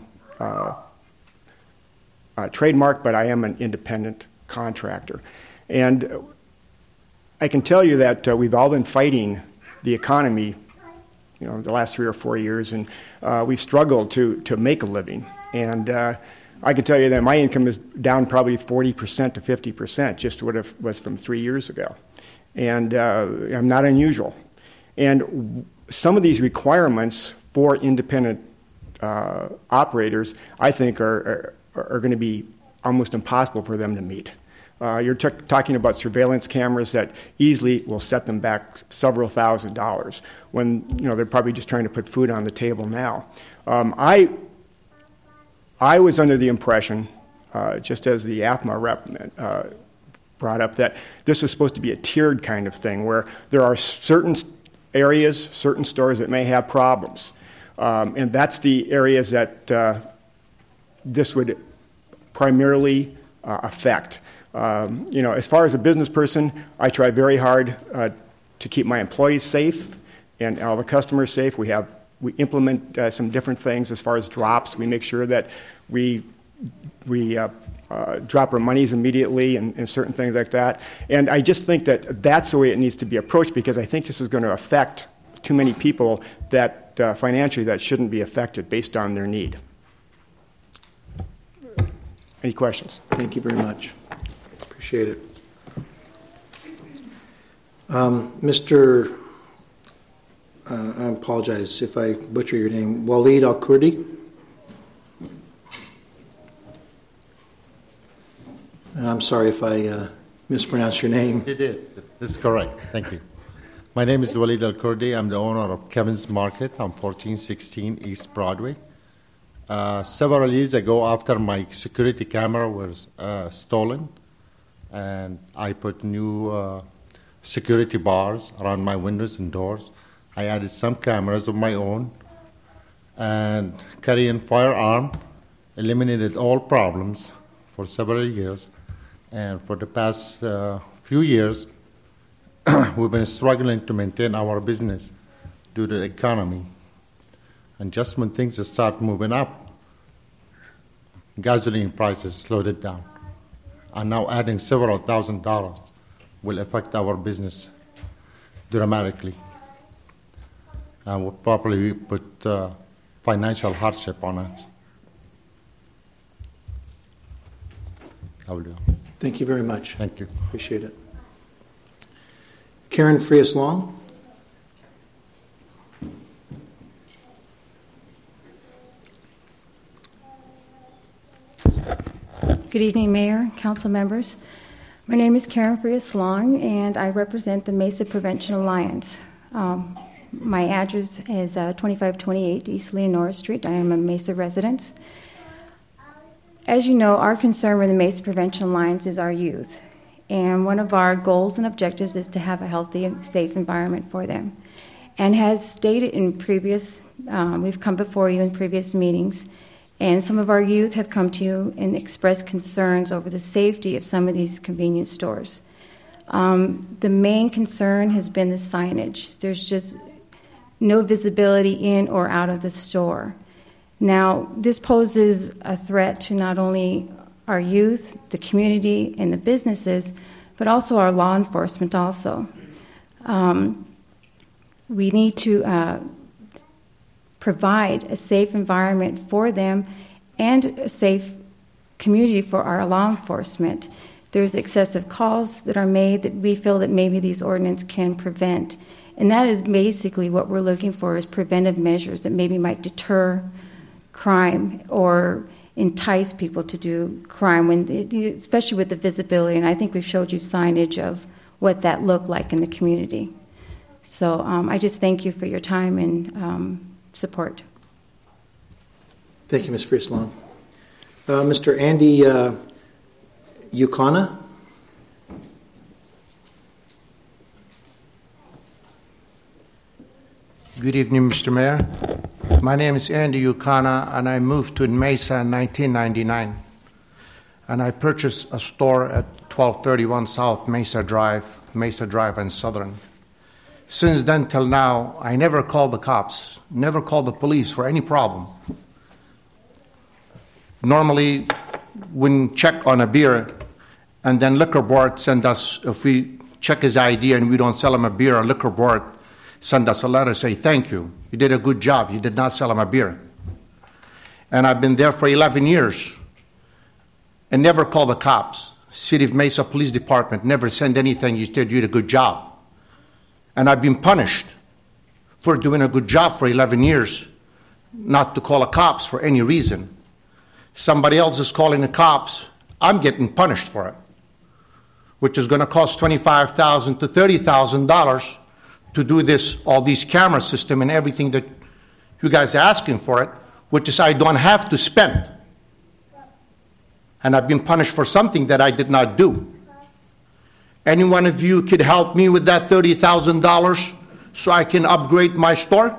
trademark, but I am an independent contractor. And I can tell you that we've all been fighting the economy, the last 3 or 4 years, and we've struggled to make a living. And I can tell you that my income is down probably 40% to 50%, just what it was from 3 years ago. And I'm not unusual. And some of these requirements for independent operators, I think, are going to be almost impossible for them to meet. You're talking about surveillance cameras that easily will set them back several $1,000s when they're probably just trying to put food on the table now. I was under the impression, just as the AFMA rep brought up, that this was supposed to be a tiered kind of thing where there are certain areas, certain stores that may have problems. And that's the areas that this would primarily affect. As far as a business person, I try very hard to keep my employees safe and all the customers safe. We implement some different things as far as drops. We make sure that we drop our monies immediately and certain things like that. And I just think that that's the way it needs to be approached, because I think this is going to affect too many people that financially that shouldn't be affected based on their need. Any questions? Thank you very much. Appreciate it. Mr. I apologize if I butcher your name, Walid Al-Kurdi. And I'm sorry if I mispronounced your name. You did. This is correct. Thank you. My name is Walid Al-Kurdi. I'm the owner of Kevin's Market on 1416 East Broadway. Several years ago, after my security camera was stolen, and I put new security bars around my windows and doors, I added some cameras of my own, and carrying firearm eliminated all problems for several years. And for the past few years, we've been struggling to maintain our business due to the economy. And just when things start moving up, gasoline prices slowed it down. And now adding several $1,000s will affect our business dramatically. And will probably put financial hardship on us. I will do. Thank you very much. Thank you. Appreciate it. Karen Frias-Long. Good evening, Mayor, council members. My name is Karen Frias-Long, and I represent the Mesa Prevention Alliance. My address is 2528 East Leonora Street. I am a Mesa resident. As you know, our concern with the Mesa Prevention Alliance is our youth. And one of our goals and objectives is to have a healthy and safe environment for them. And as stated in previous, we've come before you in previous meetings, and some of our youth have come to you and expressed concerns over the safety of some of these convenience stores. The main concern has been the signage. There's just no visibility in or out of the store. Now, this poses a threat to not only our youth, the community, and the businesses, but also our law enforcement also. We need to provide a safe environment for them and a safe community for our law enforcement. There's excessive calls that are made that we feel that maybe these ordinances can prevent. And that is basically what we're looking for, is preventive measures that maybe might deter crime or entice people to do crime, especially with the visibility. And I think we've showed you signage of what that looked like in the community. So I just thank you for your time and support. Thank you, Ms. Friesland. Mr. Andy Ukana. Good evening, Mr. Mayor. My name is Andy Ukana, and I moved to Mesa in 1999. And I purchased a store at 1231 South Mesa Drive and Southern. Since then till now, I never called the cops, never called the police for any problem. Normally, when check on a beer, and then liquor board send us, if we check his ID and we don't sell him a beer, a liquor board send us a letter, say, thank you, you did a good job, you did not sell him a beer. And I've been there for 11 years and never called the cops. City of Mesa Police Department never sent anything, you did a good job. And I've been punished for doing a good job for 11 years, not to call the cops for any reason. Somebody else is calling the cops, I'm getting punished for it, which is going to cost $25,000 to $30,000 to do this, all these camera system and everything that you guys are asking for it, which is I don't have to spend. And I've been punished for something that I did not do. Any one of you could help me with that $30,000 so I can upgrade my store?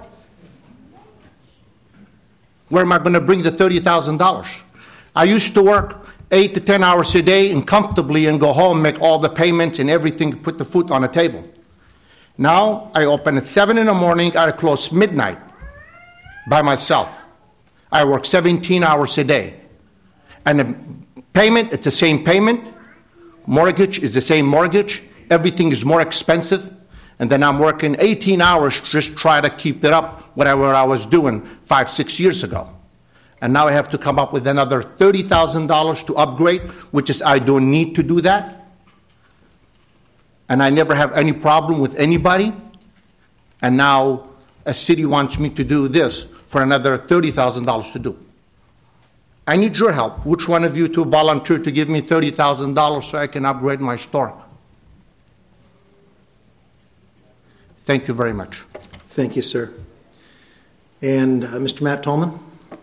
Where am I going to bring the $30,000? I used to work 8 to 10 hours a day and comfortably and go home, make all the payments and everything, put the food on the table. Now I open at 7 in the morning, I close midnight by myself. I work 17 hours a day. And the payment, it's the same payment. Mortgage is the same mortgage. Everything is more expensive. And then I'm working 18 hours just try to keep it up, whatever I was doing 5-6 years ago. And now I have to come up with another $30,000 to upgrade, which is I don't need to do that. And I never have any problem with anybody. And now a city wants me to do this for another $30,000 to do. I need your help. Which one of you to volunteer to give me $30,000 so I can upgrade my store? Thank you very much. Thank you, sir. And Mr. Matt Tolman?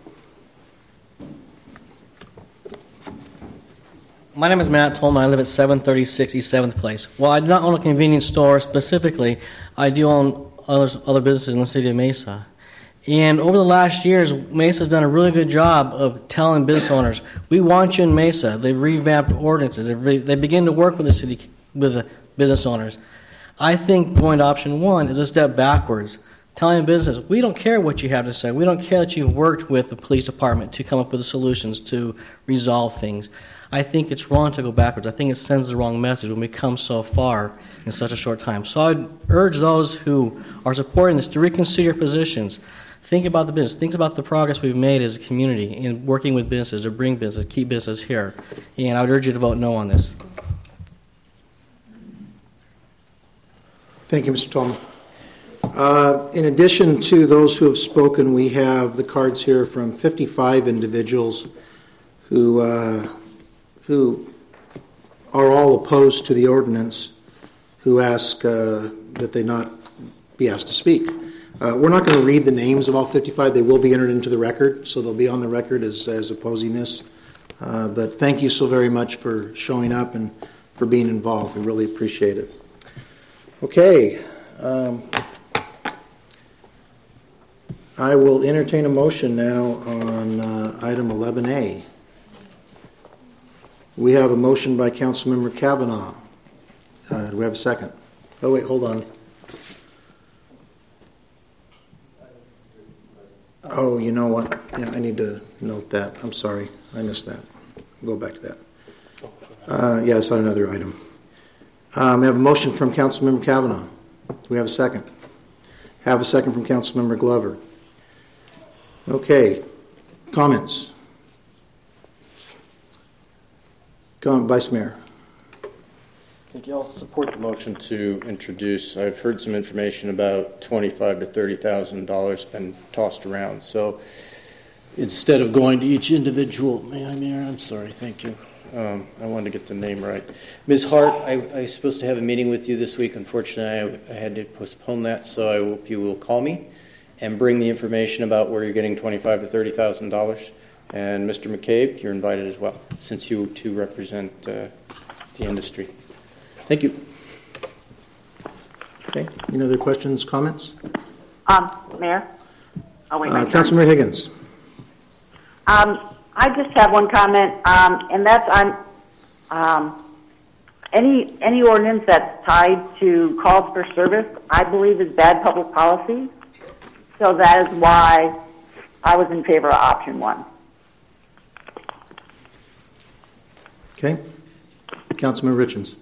My name is Matt Tolman. I live at 736 East 7th Place. While I do not own a convenience store specifically, I do own other businesses in the city of Mesa. And over the last years, Mesa's done a really good job of telling business owners, we want you in Mesa. They've revamped ordinances. They begin to work with the city, with the business owners. I think point option one is a step backwards, telling business, we don't care what you have to say. We don't care that you've worked with the police department to come up with the solutions to resolve things. I think it's wrong to go backwards. I think it sends the wrong message when we come so far in such a short time. So I'd urge those who are supporting this to reconsider your positions. Think about the business. Think about the progress we've made as a community in working with businesses to bring business, keep business here. And I would urge you to vote no on this. Thank you, Mr. Tolman. In addition to those who have spoken, we have the cards here from 55 individuals who are all opposed to the ordinance, who ask that they not be asked to speak. We're not going to read the names of all 55. They will be entered into the record, so they'll be on the record as opposing this. But thank you so very much for showing up and for being involved. We really appreciate it. Okay. I will entertain a motion now on item 11A. We have a motion by Councilmember Kavanaugh Do we have a second? Oh, wait, hold on. Oh, you know what? Yeah, I need to note that. I'm sorry. I missed that. Go back to that. Yes, on another item. We have a motion from Councilmember Kavanaugh. Do we have a second? Have a second from Councilmember Glover. Okay. Comments? Vice Mayor. Thank you. I'll support the motion to introduce. I've heard some information about $25,000 to $30,000 been tossed around. So instead of going to each individual, Mayor, I'm sorry, thank you. I wanted to get the name right. Ms. Hart, I was supposed to have a meeting with you this week. Unfortunately, I had to postpone that, so I hope you will call me and bring the information about where you're getting $25,000 to $30,000. And Mr. McCabe, you're invited as well, since you two represent the industry. Thank you. Okay. Any other questions, comments? Mayor? Oh, wait, my turn. Councilmember Higgins. I just have one comment, and that's on any ordinance that's tied to calls for service, I believe is bad public policy. So that is why I was in favor of option 1. Okay. Councilmember Richens.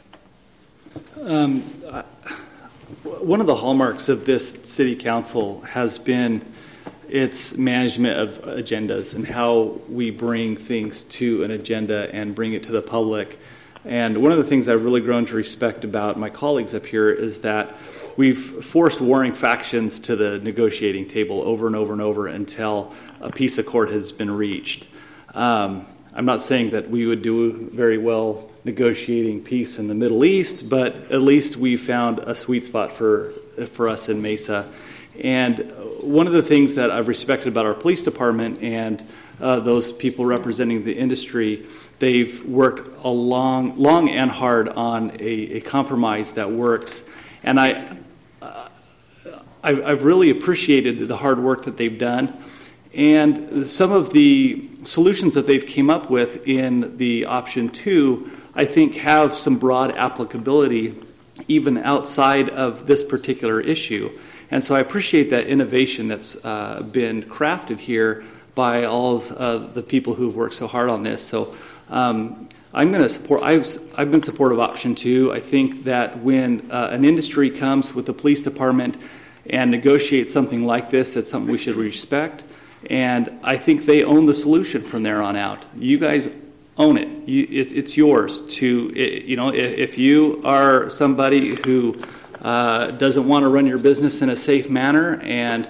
One of the hallmarks of this city council has been its management of agendas and how we bring things to an agenda and bring it to the public. And one of the things I've really grown to respect about my colleagues up here is that we've forced warring factions to the negotiating table over and over and over until a peace accord has been reached. I'm not saying that we would do very well negotiating peace in the Middle East, but at least we found a sweet spot for us in Mesa. And one of the things that I've respected about our police department and those people representing the industry, they've worked long and hard on a compromise that works. And I've really appreciated the hard work that they've done. And some of the solutions that they've came up with in the option 2, I think have some broad applicability even outside of this particular issue. And so I appreciate that innovation that's been crafted here by all of the people who've worked so hard on this. So I'm going to support, I've been supportive of option 2. I think that when an industry comes with the police department and negotiates something like this, that's something we should respect. And I think they own the solution from there on out. You guys own it. It's yours to, if you are somebody who doesn't want to run your business in a safe manner and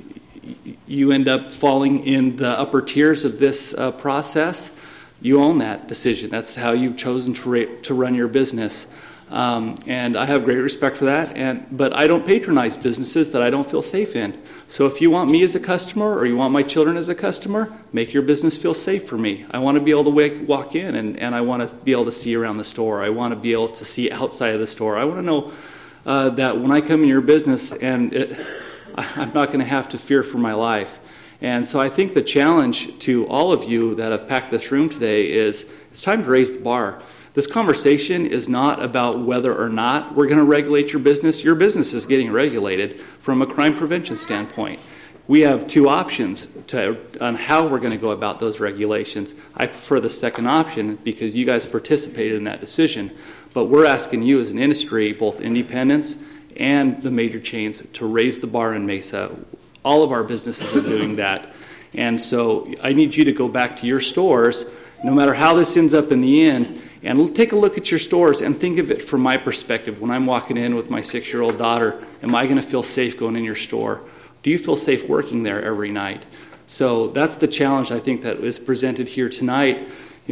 you end up falling in the upper tiers of this process, you own that decision. That's how you've chosen to run your business. And I have great respect for that, but I don't patronize businesses that I don't feel safe in. So if you want me as a customer or you want my children as a customer, make your business feel safe for me. I want to be able to walk in and I want to be able to see around the store. I want to be able to see outside of the store. I want to know that when I come in your business I'm not going to have to fear for my life. And so I think the challenge to all of you that have packed this room today is it's time to raise the bar. This conversation is not about whether or not we're going to regulate your business. Your business is getting regulated from a crime prevention standpoint. We have two options on how we're going to go about those regulations. I prefer the second option because you guys participated in that decision. But we're asking you as an industry, both independents and the major chains, to raise the bar in Mesa. All of our businesses are doing that. And so I need you to go back to your stores, no matter how this ends up in the end, and take a look at your stores and think of it from my perspective. When I'm walking in with my 6-year-old daughter, am I going to feel safe going in your store? Do you feel safe working there every night? So that's the challenge I think that is presented here tonight.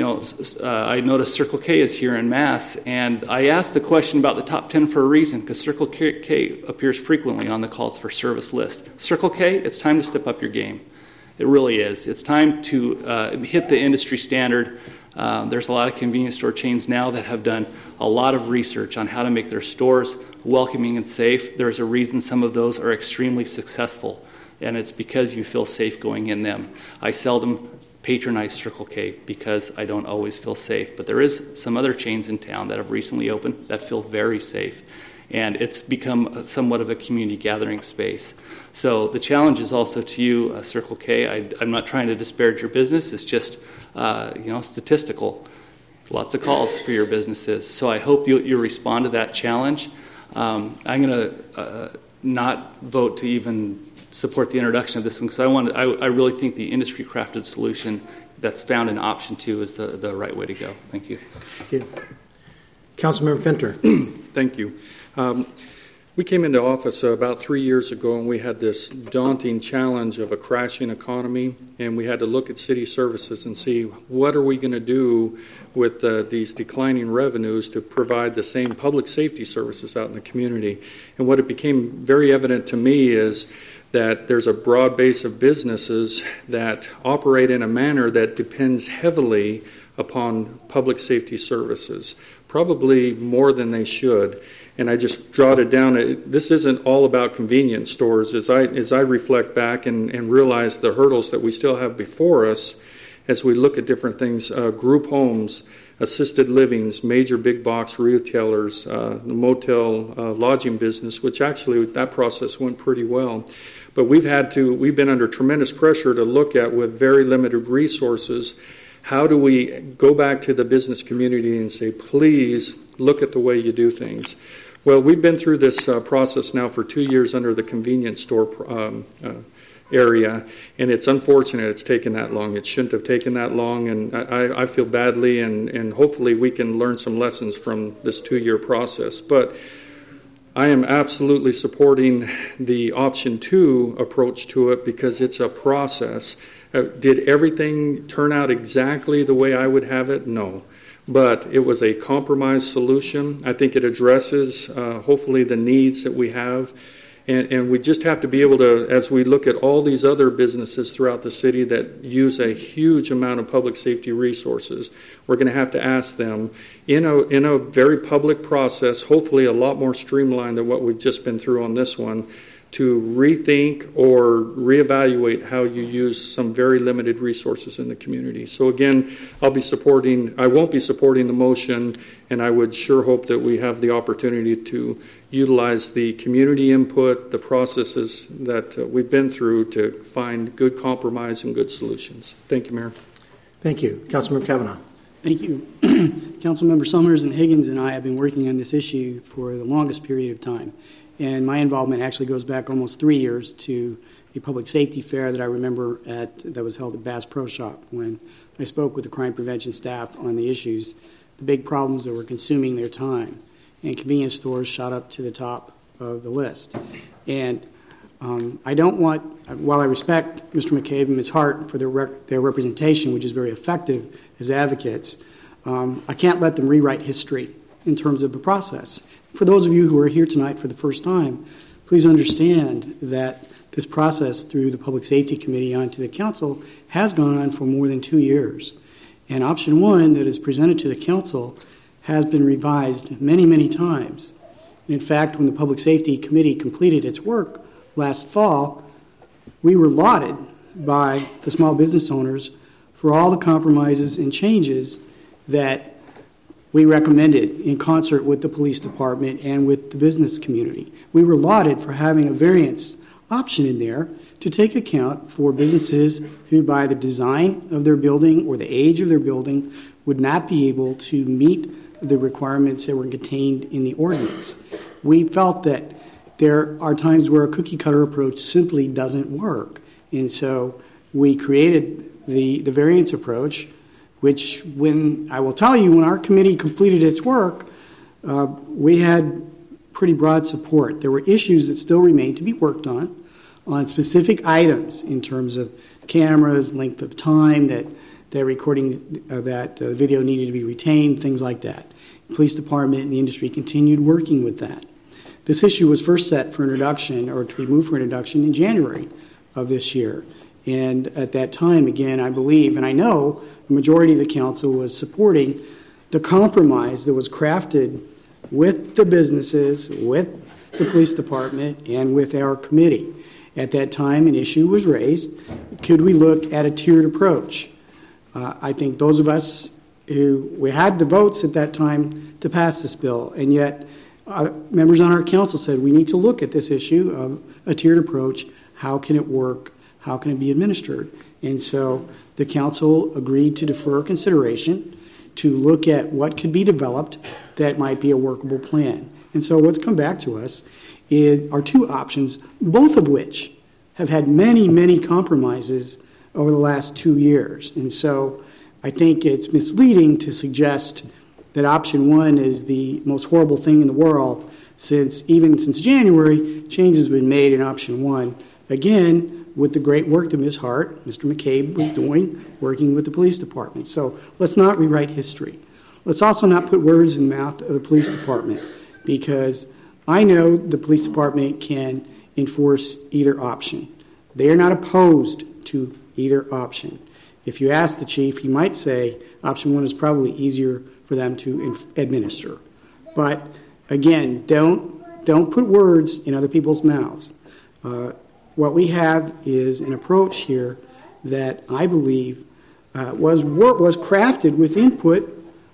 I noticed Circle K is here in Mass, and I asked the question about the top 10 for a reason, because Circle K appears frequently on the calls for service list. Circle K, it's time to step up your game. It really is. It's time to hit the industry standard. There's a lot of convenience store chains now that have done a lot of research on how to make their stores welcoming and safe. There's a reason some of those are extremely successful, and it's because you feel safe going in them. I seldom patronize Circle K because I don't always feel safe. But there is some other chains in town that have recently opened that feel very safe. And it's become somewhat of a community gathering space. So the challenge is also to you, Circle K. I'm not trying to disparage your business. It's just, statistical. Lots of calls for your businesses. So I hope you respond to that challenge. I'm going to not vote to even support the introduction of this one because I really think the industry-crafted solution that's found in option 2 is the right way to go. Thank you. Thank you. Councilmember Finter. Thank you. We came into office about 3 years ago, and we had this daunting challenge of a crashing economy, and we had to look at city services and see what are we going to do with these declining revenues to provide the same public safety services out in the community. And what it became very evident to me is that there's a broad base of businesses that operate in a manner that depends heavily upon public safety services, probably more than they should. And I just jotted down, this isn't all about convenience stores. As I reflect back and realize the hurdles that we still have before us as we look at different things, group homes, assisted livings, major big box retailers, the motel lodging business, which actually that process went pretty well. But we've been under tremendous pressure to look at with very limited resources. How do we go back to the business community and say, please look at the way you do things? Well, we've been through this process now for 2 years under the convenience store area, and it's unfortunate it's taken that long. It shouldn't have taken that long, and I feel badly, and hopefully we can learn some lessons from this 2-year process. But I am absolutely supporting the option 2 approach to it because it's a process. Did everything turn out exactly the way I would have it? No. But it was a compromise solution. I think it addresses, hopefully, the needs that we have. And we just have to be able to, as we look at all these other businesses throughout the city that use a huge amount of public safety resources, we're going to have to ask them in a very public process, hopefully a lot more streamlined than what we've just been through on this one, to rethink or reevaluate how you use some very limited resources in the community. So again, I won't be supporting the motion, and I would sure hope that we have the opportunity to utilize the community input, the processes that we've been through to find good compromise and good solutions. Thank you, Mayor. Thank you. Councilmember Kavanaugh. Thank you. Councilmember Summers and Higgins and I have been working on this issue for the longest period of time. And my involvement actually goes back almost 3 years to a public safety fair that I remember that was held at Bass Pro Shop when I spoke with the crime prevention staff on the issues, the big problems that were consuming their time. And convenience stores shot up to the top of the list. And I don't want, while I respect Mr. McCabe and Ms. Hart for their representation, which is very effective as advocates, I can't let them rewrite history in terms of the process. For those of you who are here tonight for the first time, please understand that this process through the Public Safety Committee onto the Council has gone on for more than 2 years. And option 1 that is presented to the Council has been revised many, many times. And in fact, when the Public Safety Committee completed its work last fall, we were lauded by the small business owners for all the compromises and changes that we recommended in concert with the police department and with the business community. We were lauded for having a variance option in there to take account for businesses who, by the design of their building or the age of their building, would not be able to meet the requirements that were contained in the ordinance. We felt that there are times where a cookie-cutter approach simply doesn't work. And so we created the variance approach, which, when I will tell you, when our committee completed its work, we had pretty broad support. There were issues that still remained to be worked on specific items in terms of cameras, length of time, that recording, that video needed to be retained, things like that. The police department and the industry continued working with that. This issue was first set for introduction, or to be moved for introduction, in January of this year. And at that time, again, I believe, and I know, the majority of the council was supporting the compromise that was crafted with the businesses, with the police department, and with our committee. At that time, an issue was raised. Could we look at a tiered approach? I think those of us we had the votes at that time to pass this bill, and yet members on our council said we need to look at this issue of a tiered approach. How can it work? How can it be administered? And so the council agreed to defer consideration to look at what could be developed that might be a workable plan. And so what's come back to us are two options, both of which have had many, many compromises over the last 2 years. And so I think it's misleading to suggest that option one is the most horrible thing in the world, since January, changes have been made in option one. Again, with the great work that Ms. Hart, Mr. McCabe was doing, working with the police department. So let's not rewrite history. Let's also not put words in the mouth of the police department, because I know the police department can enforce either option. They are not opposed to either option. If you ask the chief, he might say option one is probably easier for them to administer. But again, don't put words in other people's mouths. What we have is an approach here that I believe was crafted with input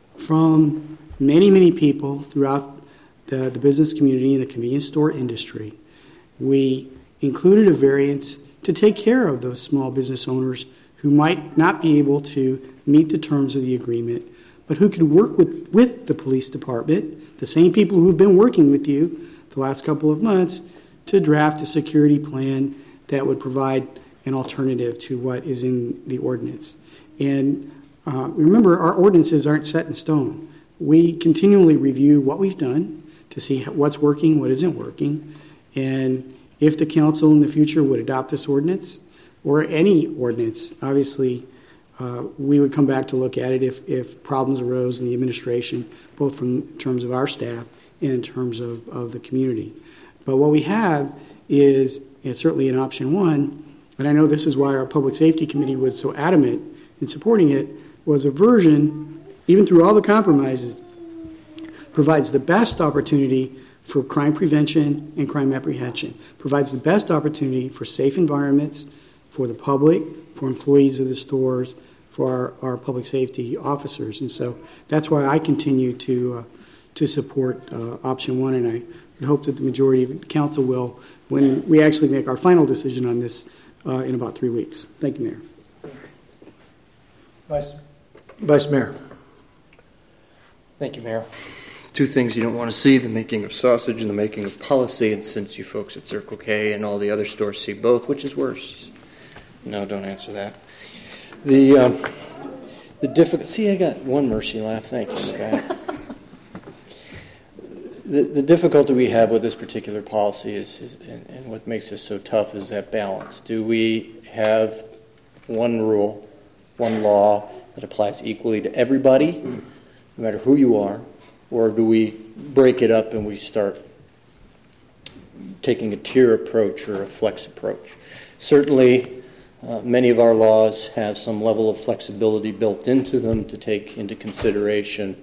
from many, many people throughout the business community and the convenience store industry. We included a variance to take care of those small business owners who might not be able to meet the terms of the agreement, but who could work with the police department, the same people who have been working with you the last couple of months, to draft a security plan that would provide an alternative to what is in the ordinance. And remember, our ordinances aren't set in stone. We continually review what we've done to see what's working, what isn't working, and if the council in the future would adopt this ordinance, or any ordinance, obviously we would come back to look at it if problems arose in the administration, both in terms of our staff and in terms of the community. But what we have is, it's certainly in option one, and I know this is why our Public Safety Committee was so adamant in supporting it, was a version, even through all the compromises, provides the best opportunity for crime prevention and crime apprehension, provides the best opportunity for safe environments for the public, for employees of the stores, for our public safety officers. And so that's why I continue to support option one, and I would hope that the majority of the council will when we actually make our final decision on this in about 3 weeks. Thank you, Mayor. Vice Mayor. Thank you, Mayor. Two things you don't want to see: the making of sausage and the making of policy. And since you folks at Circle K and all the other stores see both, which is worse? No, don't answer that. The difficult. See, I got one mercy laugh. Thank you. Okay. The difficulty we have with this particular policy is and what makes this so tough is that balance. Do we have one rule, one law that applies equally to everybody, no matter who you are, or do we break it up and we start taking a tier approach or a flex approach? Certainly, many of our laws have some level of flexibility built into them to take into consideration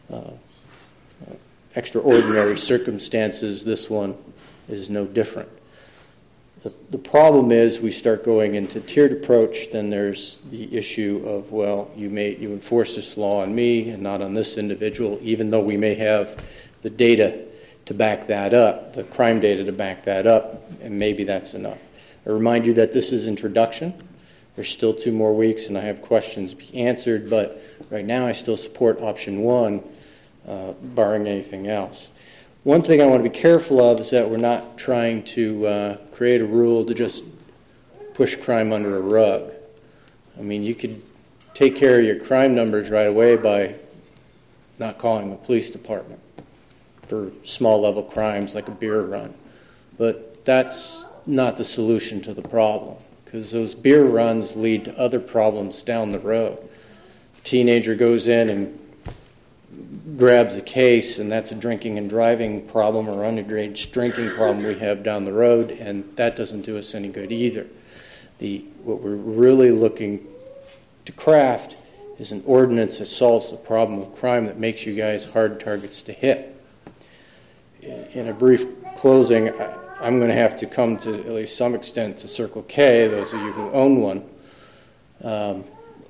extraordinary circumstances. This one is no different. The problem is we start going into tiered approach, then there's the issue of, well, you enforce this law on me and not on this individual, even though we may have the data to back that up, the crime data to back that up, and maybe that's enough. I remind you that this is introduction. There's still 2 more weeks, and I have questions to be answered, but right now I still support option one, barring anything else. One thing I want to be careful of is that we're not trying to create a rule to just push crime under a rug. I mean, you could take care of your crime numbers right away by not calling the police department for small level crimes like a beer run. But that's not the solution to the problem, because those beer runs lead to other problems down the road. A teenager goes in and grabs a case, and that's a drinking and driving problem or underage drinking problem we have down the road, and that doesn't do us any good either. What we're really looking to craft is an ordinance that solves the problem of crime that makes you guys hard targets to hit. In a brief closing, I'm going to have to come to, at least some extent, to Circle K, those of you who own one.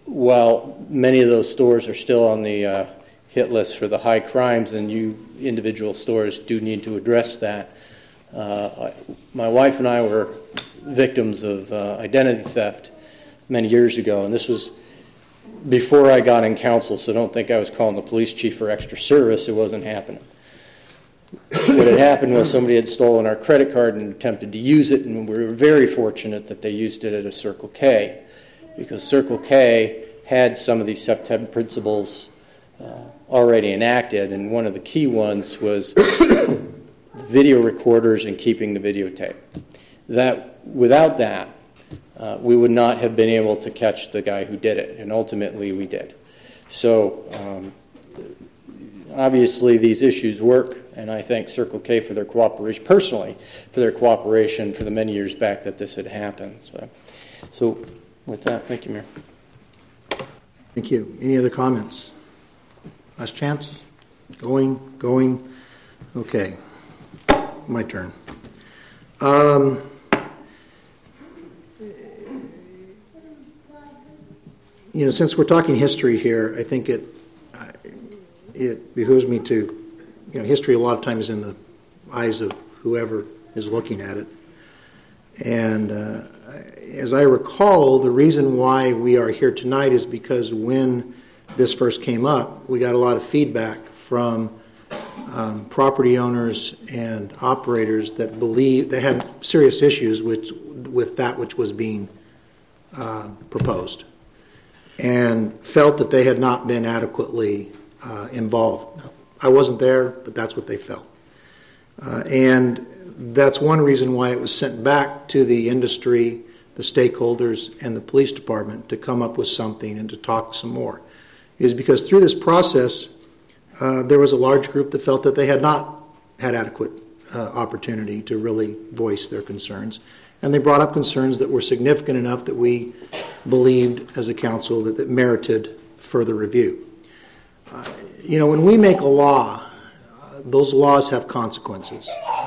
while many of those stores are still on the hit list for the high crimes, and you individual stores do need to address that. My wife and I were victims of identity theft many years ago, and this was before I got in council, so don't think I was calling the police chief for extra service. It wasn't happening. What had happened was somebody had stolen our credit card and attempted to use it, and we were very fortunate that they used it at a Circle K, because Circle K had some of these SEPTEM principles already enacted, and one of the key ones was video recorders and keeping the videotape. Without that, we would not have been able to catch the guy who did it, and ultimately we did. So obviously these issues work, and I thank Circle K for their cooperation, personally, for their cooperation for the many years back that this had happened. So with that, thank you, Mayor. Thank you. Any other comments? Last chance? Going. Okay. My turn. Since we're talking history here, I think it behooves me to, history a lot of times is in the eyes of whoever is looking at it. And as I recall, the reason why we are here tonight is because when this first came up, we got a lot of feedback from property owners and operators that believed they had serious issues with that which was being proposed, and felt that they had not been adequately involved. I wasn't there, but that's what they felt. And that's one reason why it was sent back to the industry, the stakeholders, and the police department to come up with something and to talk some more, is because through this process, there was a large group that felt that they had not had adequate opportunity to really voice their concerns. And they brought up concerns that were significant enough that we believed as a council that merited further review. When we make a law, those laws have consequences.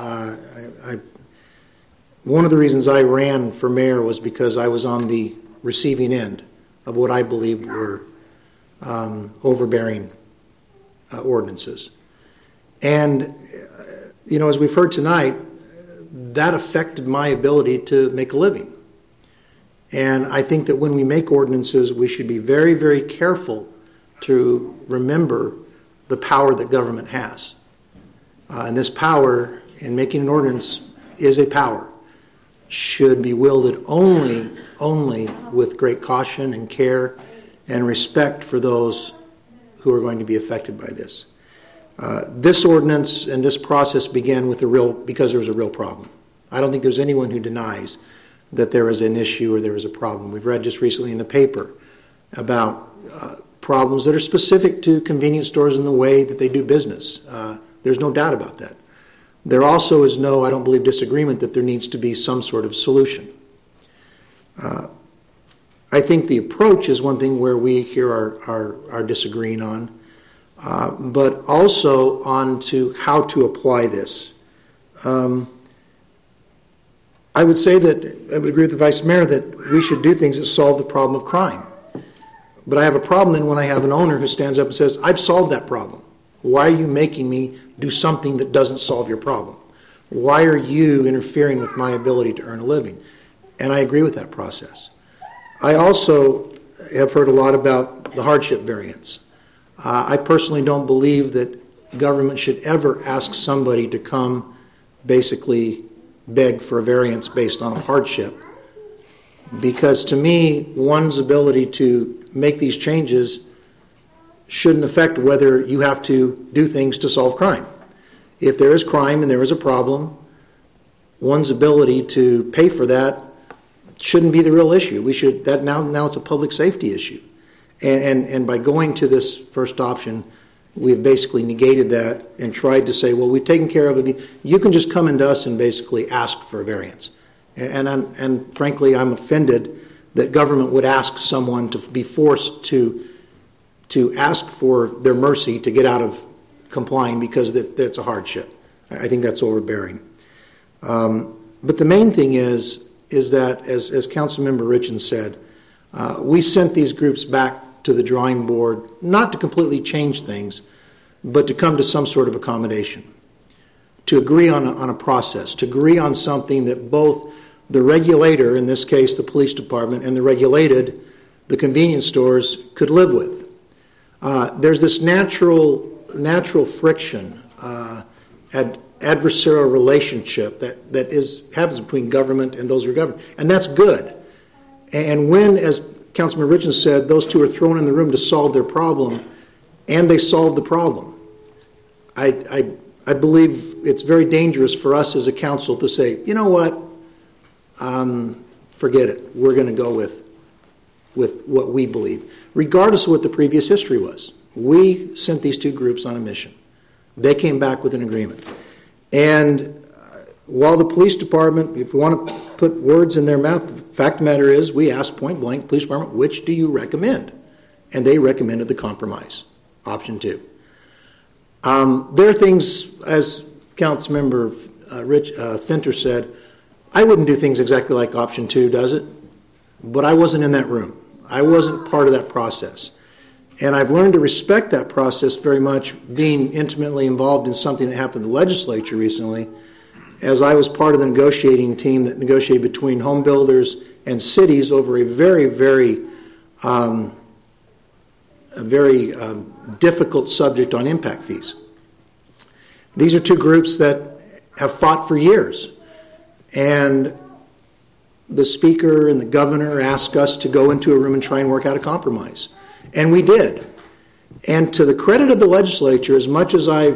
One of the reasons I ran for mayor was because I was on the receiving end of what I believed were overbearing ordinances. And, as we've heard tonight, that affected my ability to make a living. And I think that when we make ordinances, we should be very, very careful to remember the power that government has. And this power in making an ordinance is a power, should be wielded only with great caution and care and respect for those who are going to be affected by this. This ordinance and this process began because there was a real problem. I don't think there's anyone who denies that there is an issue or there is a problem. We've read just recently in the paper about problems that are specific to convenience stores in the way that they do business. There's no doubt about that. There also is I don't believe, disagreement that there needs to be some sort of solution. I think the approach is one thing where we here are disagreeing on, but also on to how to apply this. I would say that I would agree with the Vice Mayor that we should do things that solve the problem of crime. But I have a problem then when I have an owner who stands up and says, I've solved that problem. Why are you making me do something that doesn't solve your problem? Why are you interfering with my ability to earn a living? And I agree with that process. I also have heard a lot about the hardship variance. I personally don't believe that government should ever ask somebody to come basically beg for a variance based on a hardship, because to me, one's ability to make these changes shouldn't affect whether you have to do things to solve crime. If there is crime and there is a problem, one's ability to pay for that shouldn't be the real issue. Now it's a public safety issue. And by going to this first option, we've basically negated that and tried to say, well, we've taken care of it. You can just come into us and basically ask for a variance. And frankly, I'm offended that government would ask someone to be forced to ask for their mercy to get out of complying because that's a hardship. I think that's overbearing. But the main thing is that, as Councilmember Richens said, We sent these groups back to the drawing board, not to completely change things, but to come to some sort of accommodation, to agree on a process, to agree on something that both the regulator, in this case the police department, and the regulated, the convenience stores, could live with. There's this natural friction, adversarial relationship that happens between government and those who are governed, and that's good. And when, as Councilman Richardson said, those two are thrown in the room to solve their problem, and they solve the problem, I believe it's very dangerous for us as a council to say, you know what, forget it. We're going to go with what we believe, regardless of what the previous history was. We sent these two groups on a mission. They came back with an agreement. And while the police department, if we want to put words in their mouth, the fact of the matter is we asked point blank, police department, which do you recommend? And they recommended the compromise, option 2. There are things, as Councilmember Finter said, I wouldn't do things exactly like option 2 does it, but I wasn't in that room. I wasn't part of that process. And I've learned to respect that process very much, being intimately involved in something that happened in the legislature recently, as I was part of the negotiating team that negotiated between home builders and cities over a very, very difficult subject on impact fees. These are two groups that have fought for years. And the speaker and the governor asked us to go into a room and try and work out a compromise. And we did. And to the credit of the legislature, as much as I've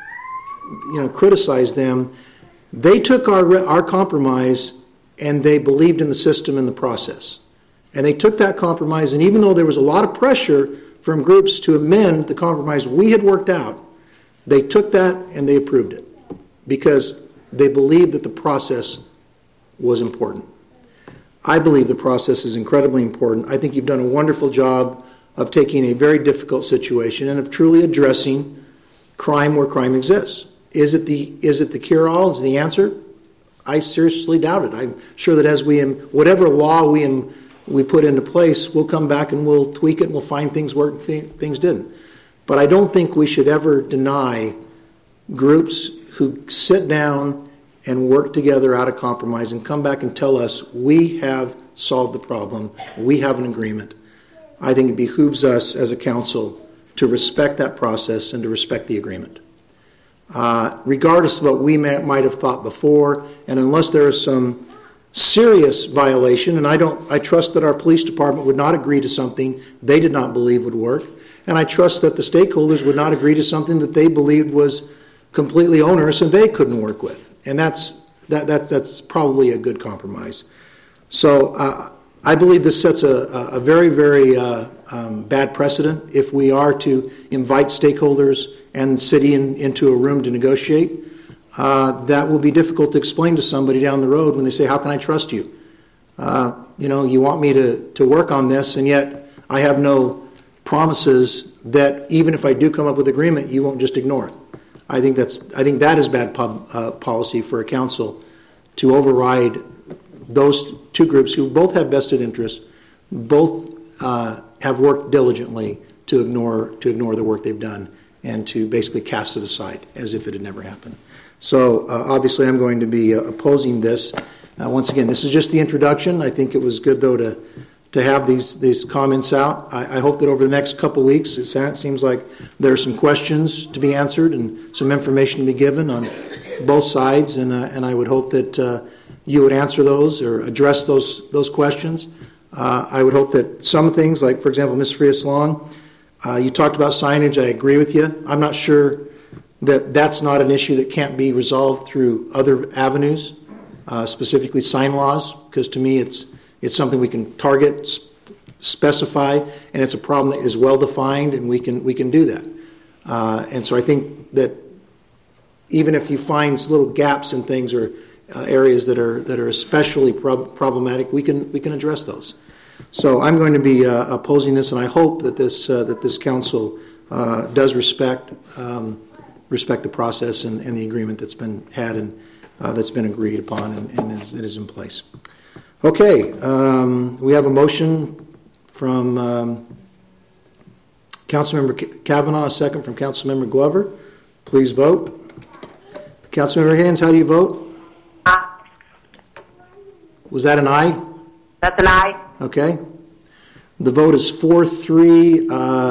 criticized them, they took our compromise and they believed in the system and the process. And they took that compromise, and even though there was a lot of pressure from groups to amend the compromise we had worked out, they took that and they approved it because they believed that the process was important. I believe the process is incredibly important. I think you've done a wonderful job of taking a very difficult situation and of truly addressing crime where crime exists. Is it the cure-all? Is the answer? I seriously doubt it. I'm sure that as whatever law we put into place, we'll come back and we'll tweak it and we'll find things work and things didn't. But I don't think we should ever deny groups who sit down and work together out of compromise and come back and tell us we have solved the problem, we have an agreement. I think it behooves us as a council to respect that process and to respect the agreement. Regardless of what we might have thought before, and unless there is some serious violation, and I trust that our police department would not agree to something they did not believe would work, and I trust that the stakeholders would not agree to something that they believed was completely onerous and they couldn't work with. And that's probably a good compromise. So I believe this sets a very, very bad precedent if we are to invite stakeholders and the city into a room to negotiate. That will be difficult to explain to somebody down the road when they say, how can I trust you? You want me to work on this, and yet I have no promises that even if I do come up with agreement, you won't just ignore it. I think that is bad policy for a council to override those two groups who both have vested interests, both have worked diligently to ignore the work they've done and to basically cast it aside as if it had never happened. So obviously I'm going to be opposing this. Once again, this is just the introduction. I think it was good, though, to have these comments out. I hope that over the next couple weeks, it seems like there are some questions to be answered and some information to be given on both sides, and I would hope that you would answer those or address those questions. I would hope that some things, like, for example, Ms. Frias-Long, you talked about signage. I agree with you. I'm not sure that that's not an issue that can't be resolved through other avenues, specifically sign laws, because to me it's something we can target, specify, and it's a problem that is well defined, and we can do that. And so I think that even if you find little gaps in things or areas that are especially problematic, we can address those. So I'm going to be opposing this, and I hope that this council does respect the process and the agreement that's been had and that's been agreed upon and is in place. Okay, we have a motion from Councilmember Kavanaugh, a second from Councilmember Glover. Please vote. Councilmember Haynes, how do you vote? Aye. Was that an aye? That's an aye. Okay. The vote is 4-3,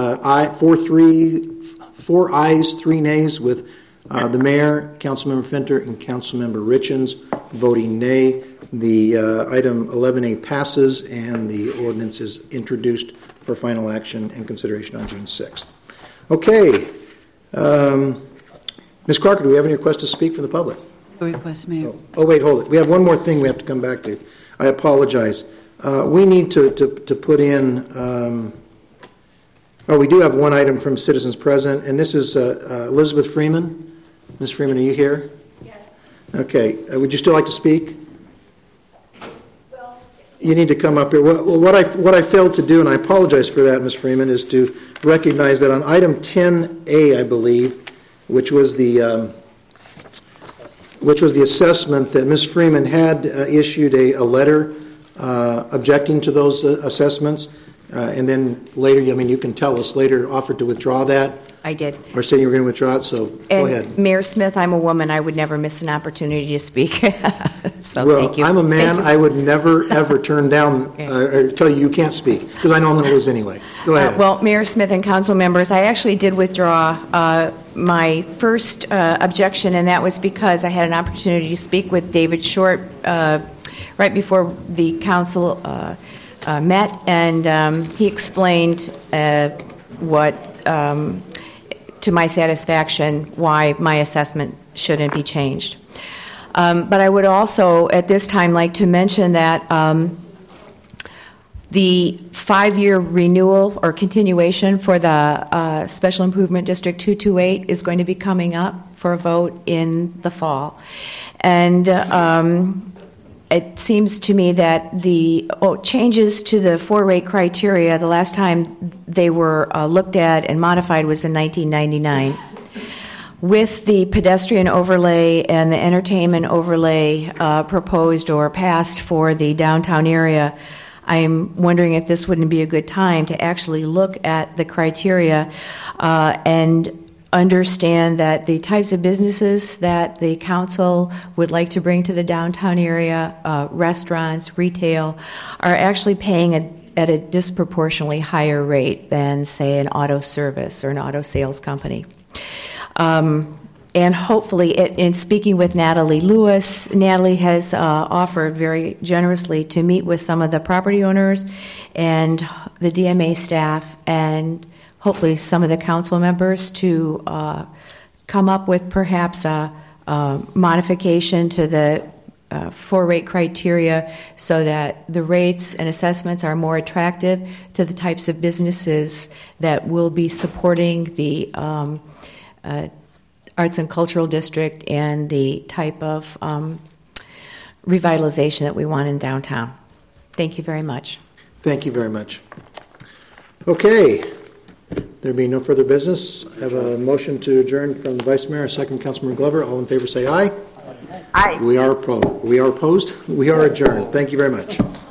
4 ayes, 3 nays, with the mayor, Councilmember Fenter, and Councilmember Richens voting nay. The item 11A passes, and the ordinance is introduced for final action and consideration on June 6th. Okay. Ms. Crocker, do we have any requests to speak from the public? No request, Mayor. Oh, wait, hold it. We have one more thing we have to come back to. I apologize. We need to put in, we do have one item from citizens present, and this is Elizabeth Freeman. Ms. Freeman, are you here? Yes. Okay. Would you still like to speak? You need to come up here. Well, what I failed to do, and I apologize for that, Ms. Freeman, is to recognize that on item 10A, I believe, which was the assessment, that Ms. Freeman had issued a letter objecting to those assessments, and then later, you can tell us later, offered to withdraw that. I did. Or saying you were going to withdraw it, so go ahead. Mayor Smith, I'm a woman. I would never miss an opportunity to speak. So well, thank you. I'm a man. Thank you. I would never, ever turn down or tell you can't speak, because I know I'm going to lose anyway. Go ahead. Well, Mayor Smith and council members, I actually did withdraw my first objection, and that was because I had an opportunity to speak with David Short right before the council met, and he explained what, to my satisfaction, why my assessment shouldn't be changed. But I would also, at this time, like to mention that the 5-year renewal or continuation for the Special Improvement District 228 is going to be coming up for a vote in the fall. And it seems to me that the changes to the 4-rate criteria, the last time they were looked at and modified was in 1999. With the pedestrian overlay and the entertainment overlay proposed or passed for the downtown area, I'm wondering if this wouldn't be a good time to actually look at the criteria and understand that the types of businesses that the council would like to bring to the downtown area, restaurants, retail, are actually paying at a disproportionately higher rate than, say, an auto service or an auto sales company. And hopefully, in speaking with Natalie Lewis, Natalie has offered very generously to meet with some of the property owners and the DMA staff, and hopefully some of the council members to come up with perhaps a modification to the 4-rate criteria so that the rates and assessments are more attractive to the types of businesses that will be supporting the Arts and Cultural District and the type of revitalization that we want in downtown. Thank you very much. Thank you very much. Okay. There being no further business, I have a motion to adjourn from the Vice Mayor, second Councilman Glover. All in favor say aye. Aye. We are opposed. We are adjourned. Thank you very much.